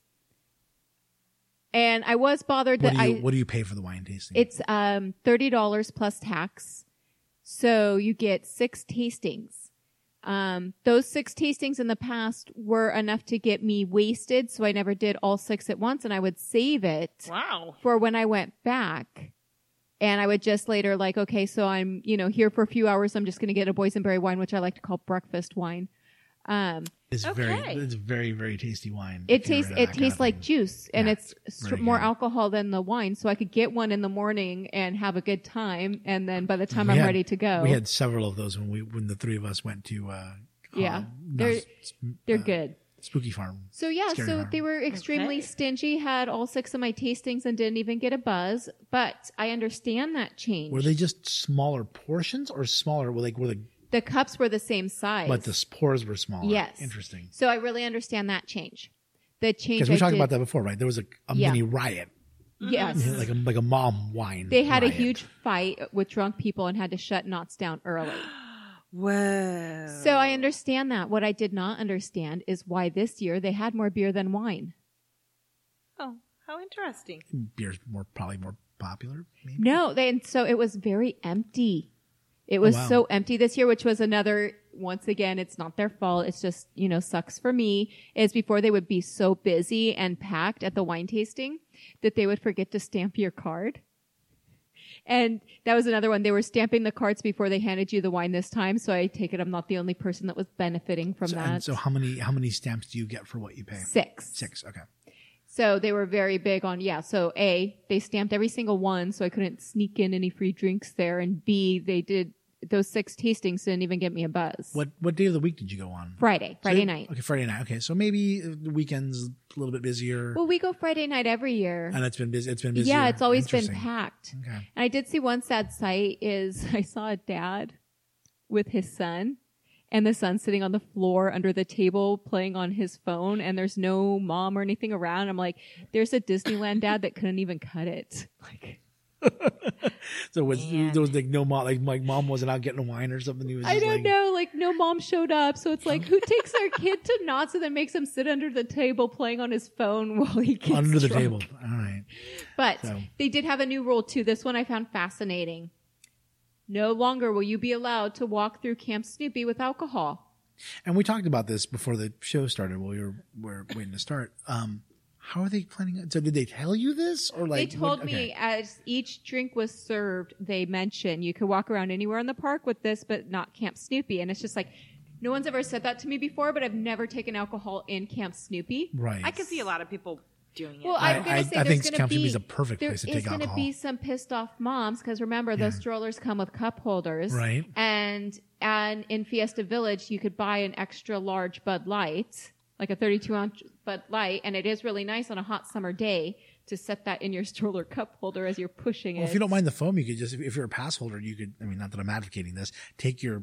And I was bothered that What do you pay for the wine tasting? it's $30 plus tax. So you get 6 tastings. Those 6 tastings in the past were enough to get me wasted, so I never did all 6 at once, and I would save it Wow. for when I went back. And I would just later okay, so I'm, here for a few hours. I'm just going to get a boysenberry wine, which I like to call breakfast wine. It's Okay. very, very tasty wine. It if you're tastes into that kind of like thing. juice, and Yeah, it's really more good. alcohol than the wine. So I could get one in the morning and have a good time, and then by the time We I'm had- ready to go, We had several of those when the three of us went to Yeah. no, they're good. Spooky Farm. So yeah, Scary so Farm. they were extremely Okay. stingy. Had all 6 of my tastings and didn't even get a buzz. But I understand that change. Were they just smaller portions or smaller? Were The cups were the same size. but the spores were smaller? Yes. Interesting. So I really understand that change. The change Because we I talked did- about that before, right? There was a Yeah. mini riot, Yes. like a mom wine. They had a riot. huge fight with drunk people and had to shut Knott's down early. Whoa. So I understand that. What I did not understand is why this year they had more beer than wine. Oh, how interesting. Beer's probably more popular. Maybe? No, so it was very empty. It was wow. so empty this year, which was another, once again, it's not their fault. It's just, sucks for me, is before they would be so busy and packed at the wine tasting that they would forget to stamp your card. And that was another one. They were stamping the cards before they handed you the wine this time. So I take it I'm not the only person that was benefiting from that. And so how many stamps do you get for what you pay? 6. 6. Okay. So they were very big on, so A, they stamped every single one, so I couldn't sneak in any free drinks there. And B, they did, those 6 tastings didn't even get me a buzz. What day of the week did you go on? Friday night. Okay, Friday night. Okay, so maybe the weekend's a little bit busier. Well, we go Friday night every year. And it's been busy. It's been busier. Yeah, it's always been Interesting. packed. Okay. And I did see one sad sight is I saw a dad with his son, and the son sitting on the floor under the table playing on his phone, and there's no mom or anything around. I'm like, there's a Disneyland dad that couldn't even cut it. Like, So there was like no mom, like mom wasn't out getting wine or something. He was I just don't know, like no mom showed up. So it's like, who takes their kid to Knott's and then makes him sit under the table playing on his phone while he gets under the drunk? table. All right. But So. they did have a new rule too. This one I found fascinating. No longer will you be allowed to walk through Camp Snoopy with alcohol. And we talked about this before the show started while we were waiting to start. How are they planning? So did they tell you this or like? They told me as each drink was served, they mentioned you could walk around anywhere in the park with this, but not Camp Snoopy. And it's just like, no one's ever said that to me before, but I've never taken alcohol in Camp Snoopy. Right. I could see a lot of people doing it. Well, I'm going to say I think there's going Camp to Snoopy's be a perfect place to take There's going to alcohol. be some pissed off moms because remember those strollers come with cup holders, Right. And in Fiesta Village you could buy an extra large Bud Light, like a 32-ounce Bud Light, and it is really nice on a hot summer day to set that in your stroller cup holder as you're pushing it. Well, if you don't mind the foam, you could just, if you're a pass holder, you could, I mean, not that I'm advocating this, take your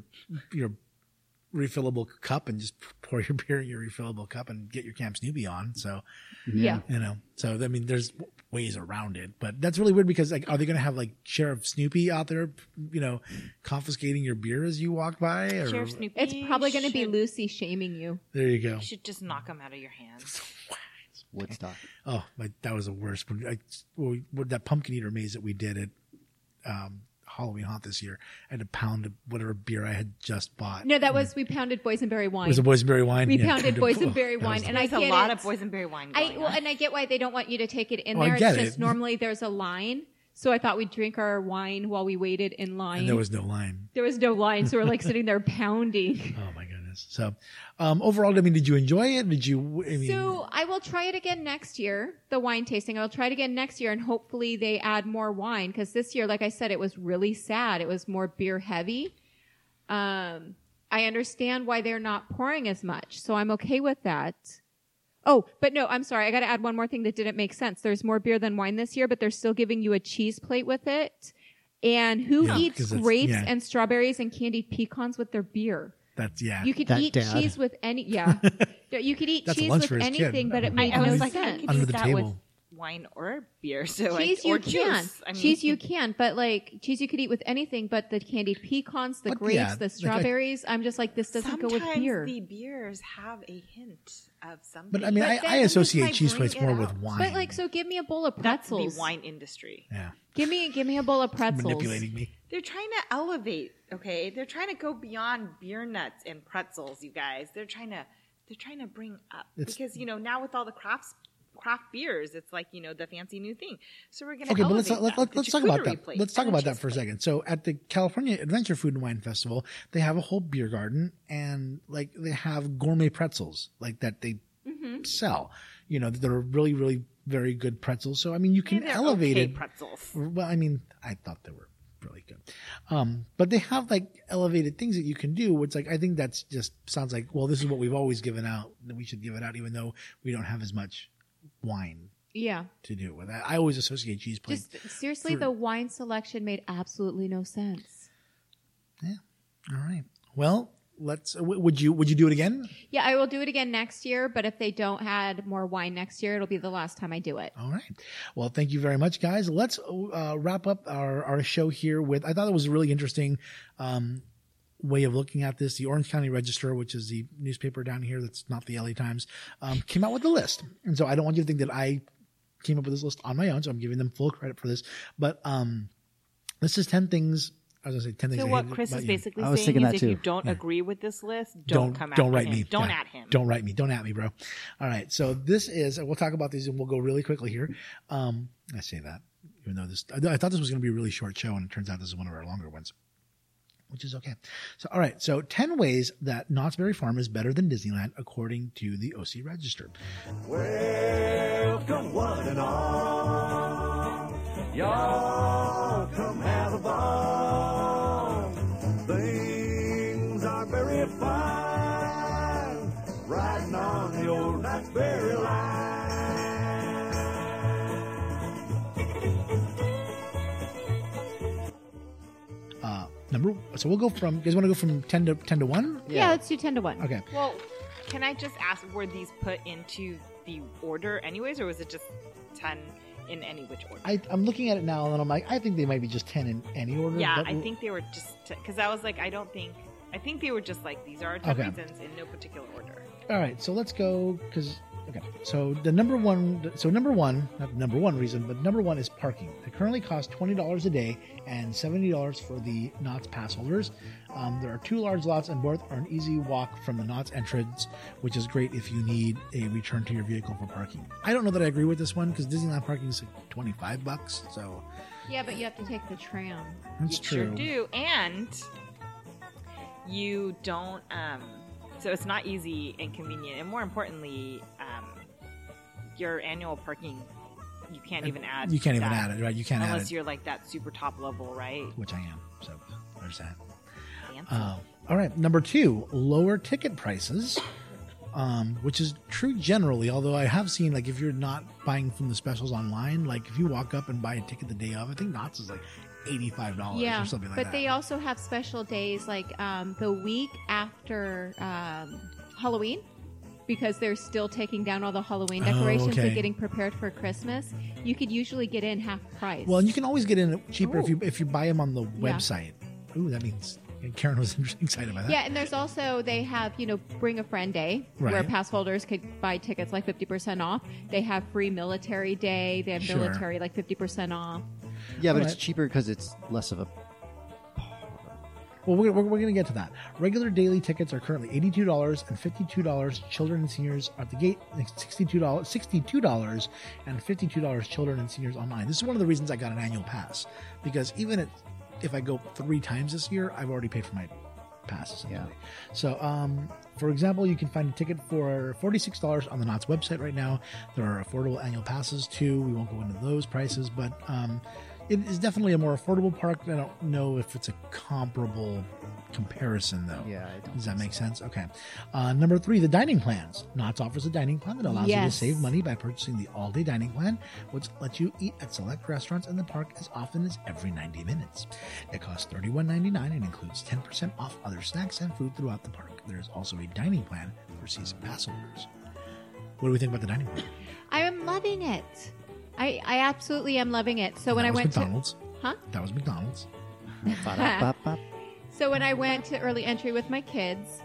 refillable cup and just pour your beer in your refillable cup and get your Camp Snoopy on. So, Yeah. so I mean, there's ways around it, but that's really weird because like, are they going to have like Sheriff Snoopy out there, confiscating your beer as you walk by? Or Sheriff Snoopy. It's probably going to be should- Lucy shaming you. there you go. You should just knock them out of your hands. Woodstock. Oh, that was the worst. With that pumpkin eater maze that we did at Halloween Haunt this year, I had to pound whatever beer I had just bought. No, that was we pounded boysenberry wine. It was a boysenberry wine. We Yeah. pounded boysenberry That was wine, the- and I There's get a lot it. of boysenberry wine going on. And I get why they don't want you to take it in Oh, I there. get It's just it. normally there's a line. So I thought we'd drink our wine while we waited in line. And there was no line. There was no line, so we're like sitting there pounding. Oh my goodness. So, overall, I mean, did you enjoy it? So I will try it again next year, the wine tasting. I'll try it again next year, and hopefully they add more wine. Because this year, like I said, it was really sad. It was more beer heavy. I understand why they're not pouring as much, so I'm okay with that. Oh, but no, I'm sorry. I got to add one more thing that didn't make sense. There's more beer than wine this year, but they're still giving you a cheese plate with it. And who Yeah, eats 'cause it's- grapes yeah. and strawberries and candied pecans with their beer? that's, yeah. You could That eat dad. cheese with any, yeah. You could eat That's a cheese lunch with for his kid. anything, but it made I no was like, I sense. could Under eat the that table. with wine or beer. So Cheese or you can. juice. I mean, Cheese you can, but like cheese you could eat with anything but the candied pecans, the But grapes, yeah, the like strawberries. I'm just like, this doesn't go with sometimes beer. the beers have a hint of something. But I mean, then I just associate might cheese bring plates it more out. with wine. But like, so give me a bowl of That's pretzels. the wine industry. Yeah. Give me a bowl of pretzels. Manipulating me. They're trying to elevate, okay? They're trying to go beyond beer nuts and pretzels, you guys. They're trying to bring up because now with all the craft beers, it's like the fancy new thing. So we're gonna Okay, but elevate let's talk about that. plate Let's talk and a about that cheese for a plate. second. So at the California Adventure Food and Wine Festival, they have a whole beer garden and like they have gourmet pretzels like that they sell. They're really, really very good pretzels. So I mean, you can They're elevate okay it. pretzels. Well, I mean, I thought they were really good. But they have like elevated things that you can do, which like, I think that's just sounds like, well, this is what we've always given out, that we should give it out, even though we don't have as much wine Yeah. to do it with. I always associate cheese plates. Just seriously, the wine selection made absolutely no sense. Yeah. All right. Well, would you do it again? Yeah, I will do it again next year, but if they don't add more wine next year, it'll be the last time I do it. All right. Well, thank you very much, guys. Let's wrap up our show here with, I thought it was really interesting. way of looking at this. The Orange County Register, which is the newspaper down here that's not the LA Times, came out with a list. And so I don't want you to think that I came up with this list on my own, so I'm giving them full credit for this. But this is 10 things. I was going to say 10 things. So I what hated Chris about is you. basically I was saying thinking is that if too. you don't agree with this list, don't come after write him. me. Don't Yeah. at him. Don't write me. Don't at me, bro. All right. So this is, we'll talk about these and we'll go really quickly here. I say that, even though I thought this was going to be a really short show, and it turns out this is one of our longer ones, which is okay. So, all right. So 10 ways that Knott's Berry Farm is better than Disneyland, according to the OC Register. Welcome one and all. Y'all come have a ball. Things are very fine. Riding on the old Knott's Berry line. So we'll go from, you guys want to go from 10 to 1? Yeah, let's do 10 to 1. Okay. Well, can I just ask, were these put into the order anyways, or was it just 10 in any which order? I'm looking at it now, and then I'm like, I think they might be just 10 in any order. Yeah, but I think they were just, because I was like, I think they were just like, these are our 10 Okay. reasons in no particular order. All right, so let's go, so number one reason, but number one is parking. It currently costs $20 a day and $70 for the Knott's pass holders. There are 2 large lots, and both are an easy walk from the Knott's entrance, which is great if you need a return to your vehicle for parking. I don't know that I agree with this one, because Disneyland parking is like $25, so Yeah, but you have to take the tram. that's You true. sure do, and you don't, so it's not easy and convenient, and more importantly, your annual parking, you can't even add. You can't even that add it, right? You can't add unless it, you're like that super top level, right? which I am, so there's that. Fancy. All right, number 2, lower ticket prices, which is true generally, although I have seen, like, if you're not buying from the specials online, like, if you walk up and buy a ticket the day of, I think Knott's is like $85 Yeah, or something like but that. they also have special days like the week after Halloween, because they're still taking down all the Halloween decorations okay. and getting prepared for Christmas. You could usually get in half price. Well, and you can always get in cheaper Ooh. if you buy them on the Yeah. website. Ooh, that means Karen was excited about that. yeah, and there's also, they have, Bring a Friend Day, Right. where pass holders could buy tickets like 50% off. They have Free Military Day. They have Sure. military like 50% off. Yeah, but All it's right. cheaper because it's less of a. Well, we're going to get to that. Regular daily tickets are currently $82 and $52. Children and seniors are at the gate, $62 and $52 children and seniors online. This is one of the reasons I got an annual pass, because even if I go 3 times this year, I've already paid for my pass, essentially. Yeah. So, for example, you can find a ticket for $46 on the Knott's website right now. There are affordable annual passes too. We won't go into those prices, but it is definitely a more affordable park. I don't know if it's a comparable comparison, though. Yeah, I don't Does that think make sense? Okay. Number 3, the dining plans. Knott's offers a dining plan that allows you to Yes. save money by purchasing the all-day dining plan, which lets you eat at select restaurants in the park as often as every 90 minutes. It costs $31.99 and includes 10% off other snacks and food throughout the park. There is also a dining plan for season pass holders. What do we think about the dining plan? I am loving it. I absolutely am loving it. So when That I was went McDonald's. Huh? That was McDonald's. Ba-da-ba-ba. So when I went to early entry with my kids,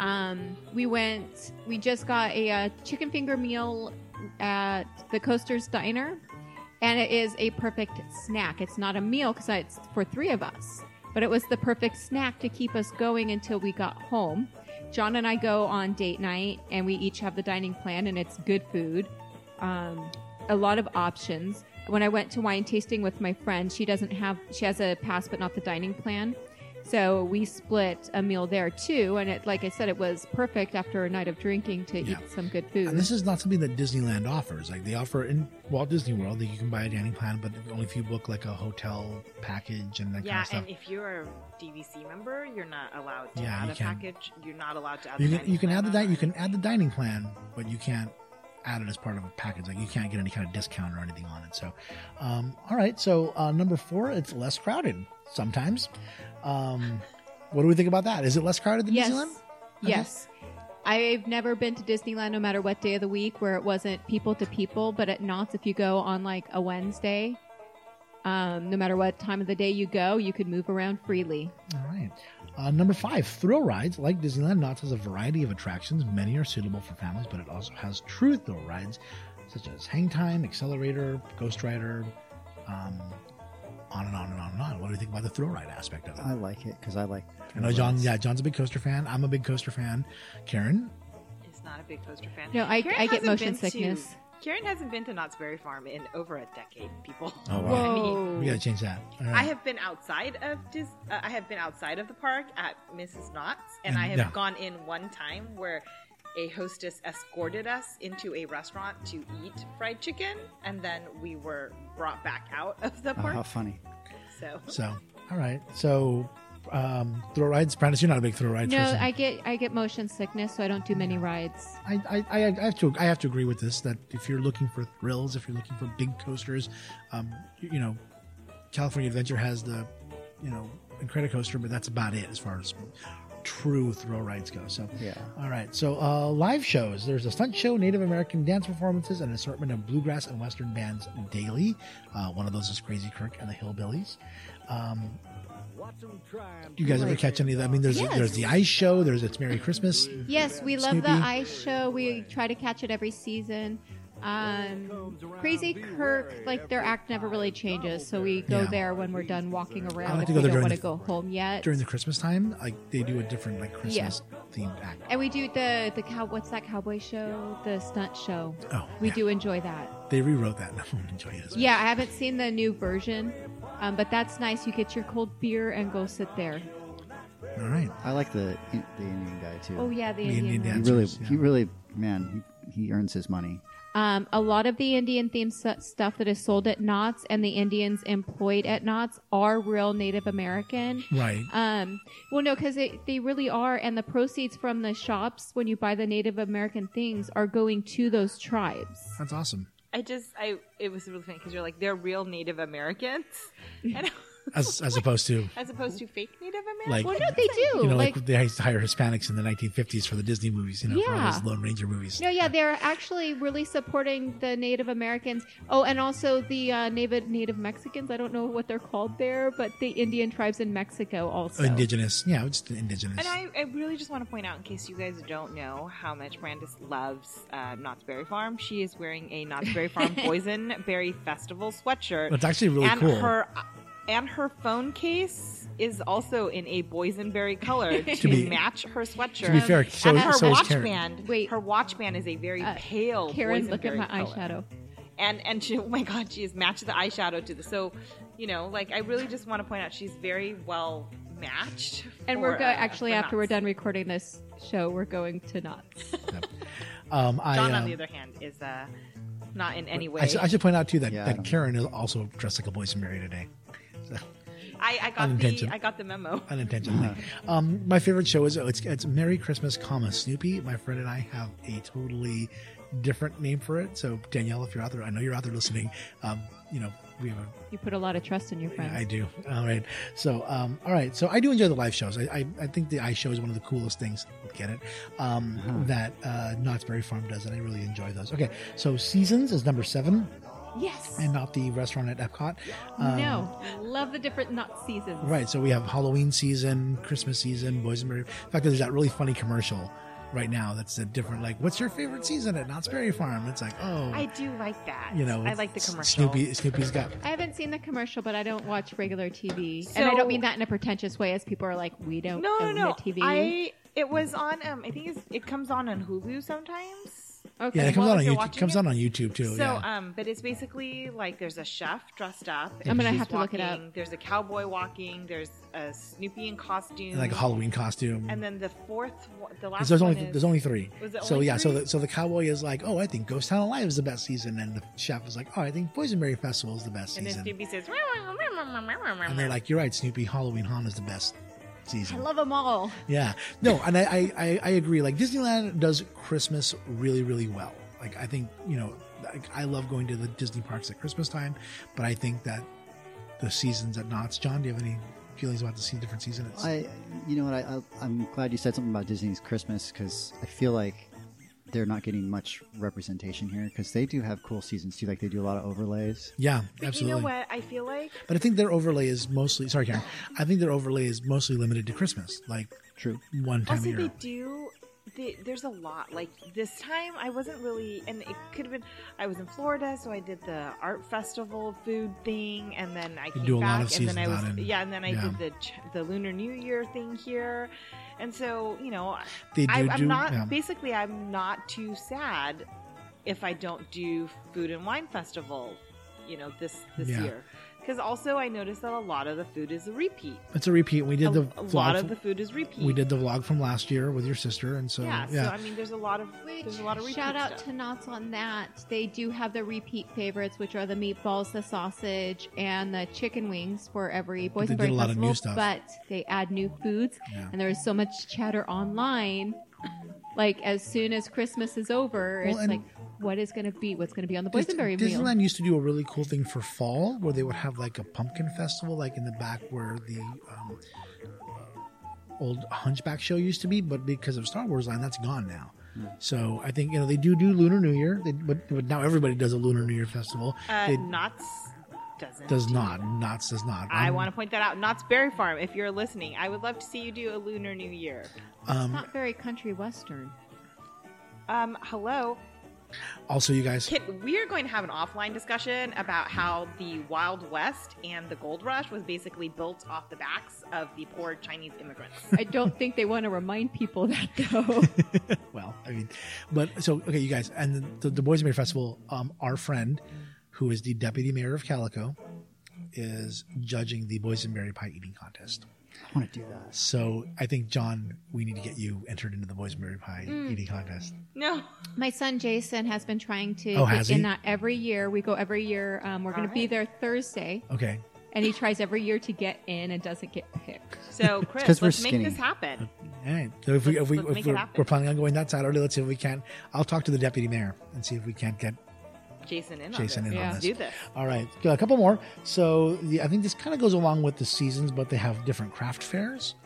we just got a chicken finger meal at the Coasters Diner, and it is a perfect snack. It's not a meal because it's for 3 of us, but it was the perfect snack to keep us going until we got home. John and I go on date night, and we each have the dining plan, and it's good food. A lot of options. When I went to wine tasting with my friend, she has a pass but not the dining plan. So we split a meal there too, and like I said, it was perfect after a night of drinking to Yeah. eat some good food. And this is not something that Disneyland offers. Like, they offer in Walt Disney World that you can buy a dining plan, but only if you book like a hotel package and that kind Yeah, of stuff. and if you're a DVC member, you're not allowed to Yeah, add you a can. package. You're not allowed to add. You the can, you can dining add the plan you can add the dining plan, but you can't add it as part of a package. Like, you can't get any kind of discount or anything on it. So, all right. So number 4, it's less crowded sometimes. What do we think about that? Is it less crowded than yes, Disneyland? yes. I've never been to Disneyland, no matter what day of the week, where it wasn't people to people. But at Knott's, if you go on like a Wednesday, no matter what time of the day you go, you could move around freely. All right. Number 5, thrill rides. Like Disneyland, Knott's has a variety of attractions. Many are suitable for families, but it also has true thrill rides such as Hang Time, Accelerator, Ghost Rider, on and on and on and on. What do you think about the thrill ride aspect of it? I like it because I like. I know John. Yeah, John's a big coaster fan. I'm a big coaster fan. Karen, Is not a big coaster fan. No, I Karen get hasn't motion been to- sickness. Karen hasn't been to Knott's Berry Farm in over a decade, people. Oh, wow. I mean, Whoa. we got to change that. All I right. have been outside of I have been outside of the park at Mrs. Knott's, and And- I have yeah. gone in one time where a hostess escorted us into a restaurant to eat fried chicken, and then we were brought back out of the Oh, park. how funny! So, all right. So, thrill rides. Prentice, you're not a big thrill ride No, person. I get motion sickness, so I don't do many rides. I have to agree with this. That if you're looking for thrills, if you're looking for big coasters, you know, California Adventure has the, you know, Incredicoaster, but that's about it as far as true thrill rides go. So, Yeah. All right. So, live shows. There's a stunt show, Native American dance performances, and an assortment of bluegrass and western bands daily. One of those is Crazy Kirk and the Hillbillies. Do you guys ever catch any of that? I mean, there's the ice show. There's It's Merry Christmas. Yes, we love Snoopy. the ice show. We try to catch it every season. Crazy Kirk, like their act never really changes, so we go Yeah. there when we're done walking I around like if to we go there don't want to during go home yet. During the Christmas time, like they do a different like Christmas themed act. And we do the what's that cowboy show? The stunt show. Oh, We yeah. do enjoy that. They rewrote that. I won't enjoy it. Yeah, I haven't seen the new version, but that's nice. You get your cold beer and go sit there. All right. I like the Indian guy too. Oh yeah, the The Indian Indian. dance. he really, Dancers, yeah. he really, man, he earns his money. A lot of the Indian themed stuff that is sold at Knott's and the Indians employed at Knott's are real Native American. Right. Well, no, because they really are, and the proceeds from the shops when you buy the Native American things are going to those tribes. That's awesome. It was really funny because you're like, they're real Native Americans, and As opposed to as opposed to fake Native Americans. like Well, no, they do. you know like they used to hire Hispanics in the 1950s for the Disney movies. You know, for all Yeah. those Lone Ranger movies. No, yeah, they're actually really supporting the Native Americans. Oh, and also the Native Mexicans. I don't know what they're called there, but the Indian tribes in Mexico also. Indigenous. Yeah, it's the indigenous. And I really just want to point out, in case you guys don't know how much Brandis loves Knott's Berry Farm, she is wearing a Knott's Berry Farm Boysenberry Festival sweatshirt. It's actually really and cool. Her phone case is also in a boysenberry color to be- match her sweatshirt. to be fair, so- and her so is watch Karen. band. Wait. Her watch band is a very pale Karen, look at my boysenberry color. eyeshadow. And she, oh my god, she has matched the eyeshadow to the. So, you know, like I really just want to point out she's very well matched. And for, we're actually for after we're Knott's. done recording this show, we're going to Knott's. John, on the other hand, is not in any way. I should point out too that, Yeah, I that don't- Karen is also dressed like a boysenberry today. So, I got the memo. unintentionally. My favorite show is it's Merry Christmas, Snoopy. My friend and I have a totally different name for it. So Danielle, if you're out there, I know you're out there listening. You know, we have a You put a lot of trust in your friends. I do. All right. So, all right. So I do enjoy the live shows. I think the ice show is one of the coolest things. Get it? That Knott's Berry Farm does, and I really enjoy those. Okay. So Seasons is number 7, Yes. and not the restaurant at Epcot. No. Love the different Knott seasons. Right. So we have Halloween season, Christmas season, Boysenberry. In fact, there's that really funny commercial right now that's a different, like, what's your favorite season at Knott's Berry Farm? It's like, oh, I do like that. you know, I like the commercial. Snoopy's got. I haven't seen the commercial, but I don't watch regular TV. And I don't mean that in a pretentious way, as people are like, we don't own No. the TV. It was on. I think it comes on Hulu sometimes. Okay. Yeah, it comes Well, out on if you're YouTube. It watching comes it- out on YouTube too. So, yeah. but it's basically like there's a chef dressed up. I'm and gonna she's have to look it walking, up. There's a cowboy walking. There's a Snoopy in costume. And like a Halloween costume. And then the last There's one only is, there's only 3. Was it So only yeah, 3? so the cowboy is like, oh, I think Ghost Town Alive is the best season, and the chef is like, oh, I think Boysenberry Festival is the best And then season. Snoopy says, And they're like, you're right, Snoopy, Halloween Haunt is the best season. I love them all. Yeah, no, and I agree. Like Disneyland does Christmas really, really well. Like I think I love going to the Disney parks at Christmas time, but I think that the seasons at Knott's. John, do you have any feelings about the different seasons? You know what? I'm glad you said something about Disney's Christmas because I feel like they're not getting much representation here because they do have cool seasons too. Like they do a lot of overlays. Yeah, But absolutely. you know what? I feel like But I think their overlay is mostly, sorry, Karen, I think their overlay is mostly limited to Christmas, like True. one time also a they year. do. There's a lot. Like this time, I wasn't really, and it could have been. I was in Florida, so I did the art festival food thing, and then I came do a lot back, of and then I was seasons out in- and then I yeah. did the Lunar New Year thing here, and so They do I'm not yeah. basically I'm not too sad if I don't do Food and Wine Festival, this Yeah. year. Because also I noticed that a lot of the food is a repeat. It's a repeat. We did A the lot vlog of from- the food is repeat. we did the vlog from last year with your sister, and so Yeah, yeah. so I mean, there's a lot of repeat Shout out stuff. to Knott's on that. They do have the repeat favorites, which are the meatballs, the sausage, and the chicken wings for every Boys they and did Berry a lot of Festival. new stuff. But they add new foods, Yeah. and there is so much chatter online. Like as soon as Christmas is over, Well, it's and- like, what's going to be on the boysenberry meal? Disneyland used to do a really cool thing for fall where they would have like a pumpkin festival, like in the back where the old Hunchback show used to be, but because of Star Wars Land, that's gone now. So I think they do Lunar New Year, but now everybody does a Lunar New Year festival. They- Knott's doesn't. does not. Knott's does not. I want to point that out. Knott's Berry Farm, if you're listening, I would love to see you do a Lunar New Year. It's not very country western. Hello. Also, you guys, We are going to have an offline discussion about how the Wild West and the Gold Rush was basically built off the backs of the poor Chinese immigrants. I don't think they want to remind people that though. well, I mean, but so okay, you guys, and the Boys and Berry Festival. Our friend, who is the deputy mayor of Calico, is judging the Boysenberry pie eating contest. I want to do that. So I think, John, we need to get you entered into the Boysenberry pie eating contest. No. My son Jason has been trying to Oh, has get in he? that every year. We go every year. We're going to be there Thursday, Okay. and he tries every year to get in and doesn't get picked. So, 'cause Chris, we're let's make skinny. this happen. All right. So if Let's make it happen. we're planning on going that Saturday, let's see if we can. I'll talk to the deputy mayor and see if we can't get Jason in Jason on in this. on Yeah. this. Do this. All right, got a couple more. So I think this kind of goes along with the seasons, but they have different craft fairs.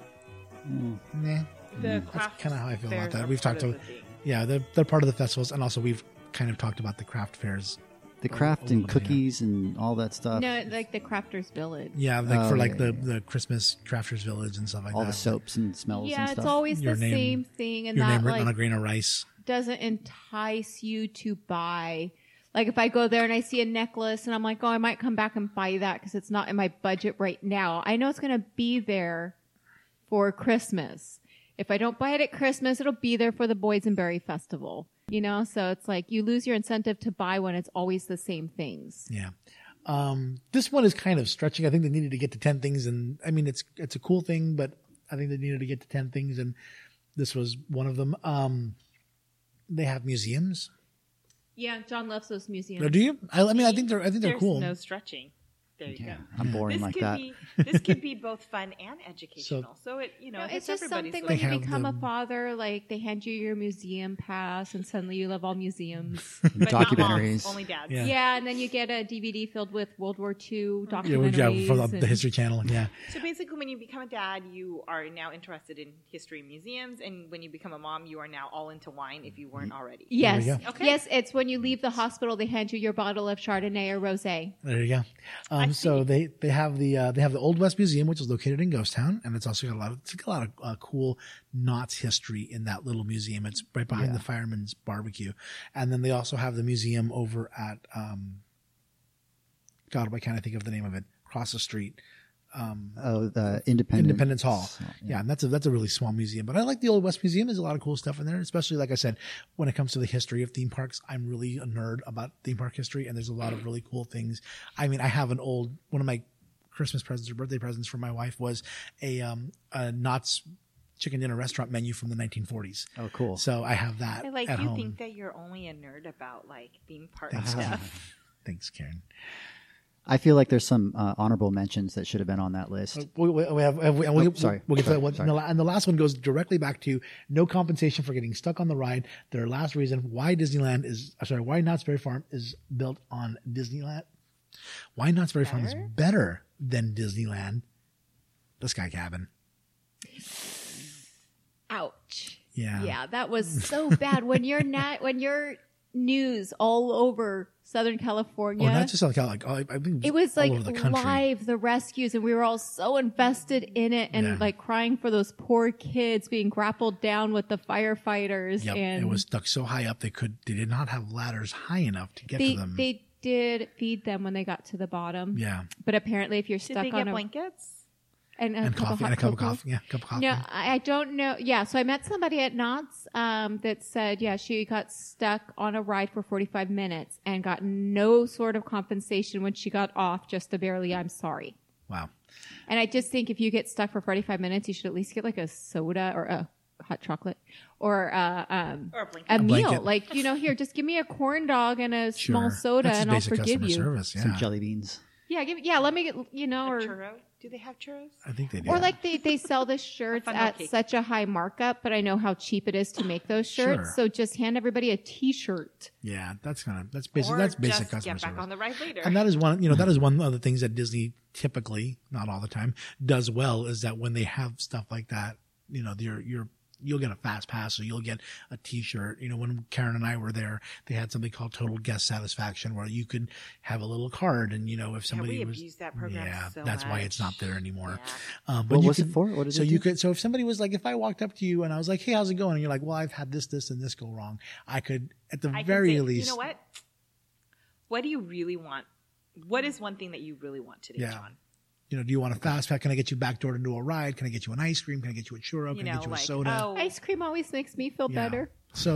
Nah, The craft that's kind of how I feel about fairs that. are We've part talked of to, the thing. yeah, they're part of the festivals, and also we've kind of talked about the craft fairs. The craft a and little bit, cookies and all that stuff. No, like the Crafters Village. Yeah, like for Oh, like yeah, the Christmas Crafters Village and stuff like all that. the soaps and smells Yeah, and it's stuff. always Your the name- same thing, and Your that name written on a like grain of rice. doesn't entice you to buy. Like if I go there and I see a necklace and I'm like, oh, I might come back and buy that because it's not in my budget right now. I know it's going to be there for Christmas. If I don't buy it at Christmas, it'll be there for the Boysenberry Festival. So it's like you lose your incentive to buy when it's always the same things. Yeah. This one is kind of stretching. I think they needed to get to 10 things, and I mean it's a cool thing, but I think they needed to get to 10 things, and this was one of them. They have museums. Yeah, John loves those Or museums. do you? I mean, I think they're There's cool. no stretching. There you Yeah, go. I'm boring This like could that. this could be both fun and educational. So it No, hits it's just everybody's something way. when you have become the- a father, like they hand you your museum pass and suddenly you love all museums. But not moms, Documentaries. only dads. Yeah. Yeah, and then you get a DVD filled with World War II Yeah, documentaries. from the and- History Channel. Yeah. So basically, when you become a dad, you are now interested in history museums, and when you become a mom, you are now all into wine if you weren't already. Yes, There we go. Okay. yes. It's when you leave the hospital, they hand you your bottle of Chardonnay or rosé. There you go. So they have the Old West Museum, which is located in Ghost Town, and it's also got a lot of cool Knott's history in that little museum. It's right behind the Fireman's Barbecue, and then they also have the museum over at God, why can't I think of the name of it? Across the street. Oh, the Independence Hall. Yeah, and that's a really small museum. But I like the Old West Museum. There's a lot of cool stuff in there, especially like I said, when it comes to the history of theme parks. I'm really a nerd about theme park history, and there's a lot of really cool things. I mean, I have one of my Christmas presents or birthday presents for my wife was a Knott's chicken dinner restaurant menu from the 1940s. Oh, cool. So I have that I like at you home. think that you're only a nerd about like theme park Thanks, stuff. Thanks, Karen. I feel like there's some honorable mentions that should have been on that list. We have sorry. We'll get to that one. Sorry. And the last one goes directly back to no compensation for getting stuck on the ride. Their last reason why why Knott's Berry Farm is built on Disneyland. Why Knott's Berry Farm is better than Disneyland. The Sky Cabin. Ouch. Yeah. Yeah, that was so bad. When you're news all over Southern California. Or not just Southern California, I mean, It was all like over the country. live, the rescues, and we were all so invested in it and Yeah. like crying for those poor kids being grappled down with the firefighters. Yep, And it was stuck so high up they did not have ladders high enough to get to them. they did feed them when they got to the bottom. Yeah, But apparently if you're Did stuck they on get a blankets? and and coffee and a cup of coffee. Yeah, cup of coffee. No, I don't know. Yeah, so I met somebody at Knott's that said, yeah, she got stuck on a ride for 45 minutes and got no sort of compensation when she got off, just a barely, I'm sorry. Wow. And I just think if you get stuck for 45 minutes, you should at least get like a soda or a hot chocolate or Or a blanket. a meal. blanket. Like, here, just give me a corn dog and a Sure. small soda That's just and I'll basic forgive customer you. service. Yeah, Some jelly beans. Yeah, let me get, or Churro? Do they have churros? I think they do. Or like they sell the shirts funnel at cake. such a high markup, but I know how cheap it is to make those shirts. Sure. So just hand everybody a T-shirt. yeah, that's basic. Or that's basic just customer get back service. on the ride later. And that is one of the things that Disney typically, not all the time, does well is that when they have stuff like that, you'll get a fast pass, so you'll get a T-shirt. When Karen and I were there, they had something called Total Guest Satisfaction, where you could have a little card, and if somebody we was, abused that program so that's why much. it's not there anymore. Yeah. But What you was it could- for? What did so it you do? could, so if somebody was like, if I walked up to you and I was like, hey, how's it going? And you're like, well, I've had this, and this go wrong. I could, at the I can very say, least, you know what? What do you really want? What is one thing that you really want today, Yeah. John? do you want a fast pack? Can I get you backdoored into a ride? Can I get you an ice cream? Can I get you a churro? Can I get you a soda? Ice cream always makes me feel Yeah. better. So,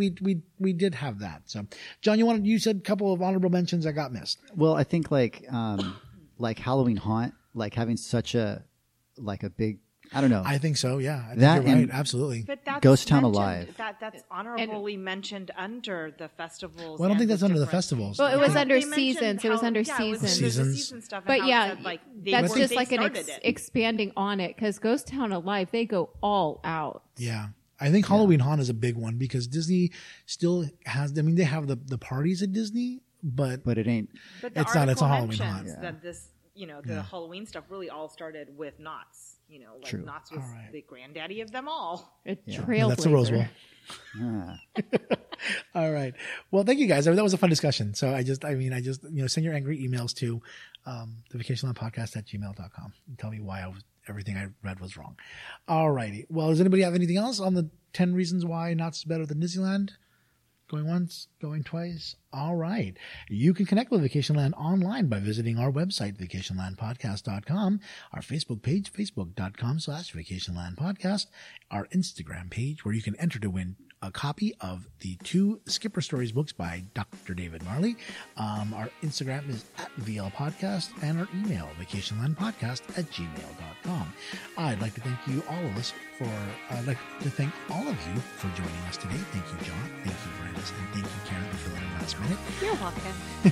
we did have that. So, John, you said a couple of honorable mentions that got missed. Well, I think like Halloween Haunt, like having such a big, I don't know. I think so. Yeah. I think That you're right. and- Absolutely. But that's Ghost Town mentioned- Alive. That's honorably mentioned under the festivals. Well, I don't and think that's under the different- festivals. Well, it was Yeah, under they mentioned seasons. It was how- under yeah, it was seasons. under the Seasons. season stuff and But how it yeah, said, like, they that's were- just they like an started it. expanding on it because Ghost Town Alive, they go all out. Yeah. I think Halloween Haunt is a big one because Disney still has, they have the parties at Disney, but but it ain't. But the It's not- it's a article Halloween mentions haunt. that this, the Halloween stuff really all started with Knott's. True. Knott's was All right. the granddaddy of them all. A no, trailblazer. that's the Rose Bowl. Ah. All right. Well, thank you guys. That was a fun discussion. So I just send your angry emails to the vacationlandpodcast@gmail.com and tell me why everything I read was wrong. All righty. Well, does anybody have anything else on the 10 reasons why Knott's better than Disneyland? Going once, going twice. All right. You can connect with Vacationland online by visiting our website, vacationlandpodcast.com, our Facebook page, facebook.com/vacationlandpodcast, our Instagram page where you can enter to win a copy of the 2 Skipper Stories books by Dr. David Marley. Our Instagram is @VL Podcast and our email, vacationlandpodcast@gmail.com. I'd like to thank you all of us I'd like to thank all of you for joining us today. Thank you, John. Thank you, Brandis. And thank you, Karen, for filling in last minute. You're welcome.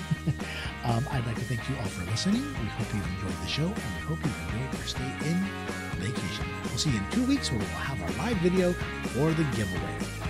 I'd like to thank you all for listening. We hope you've enjoyed the show, and we hope you've enjoyed your stay in vacation. We'll see you in 2 weeks where we'll have our live video for the giveaway.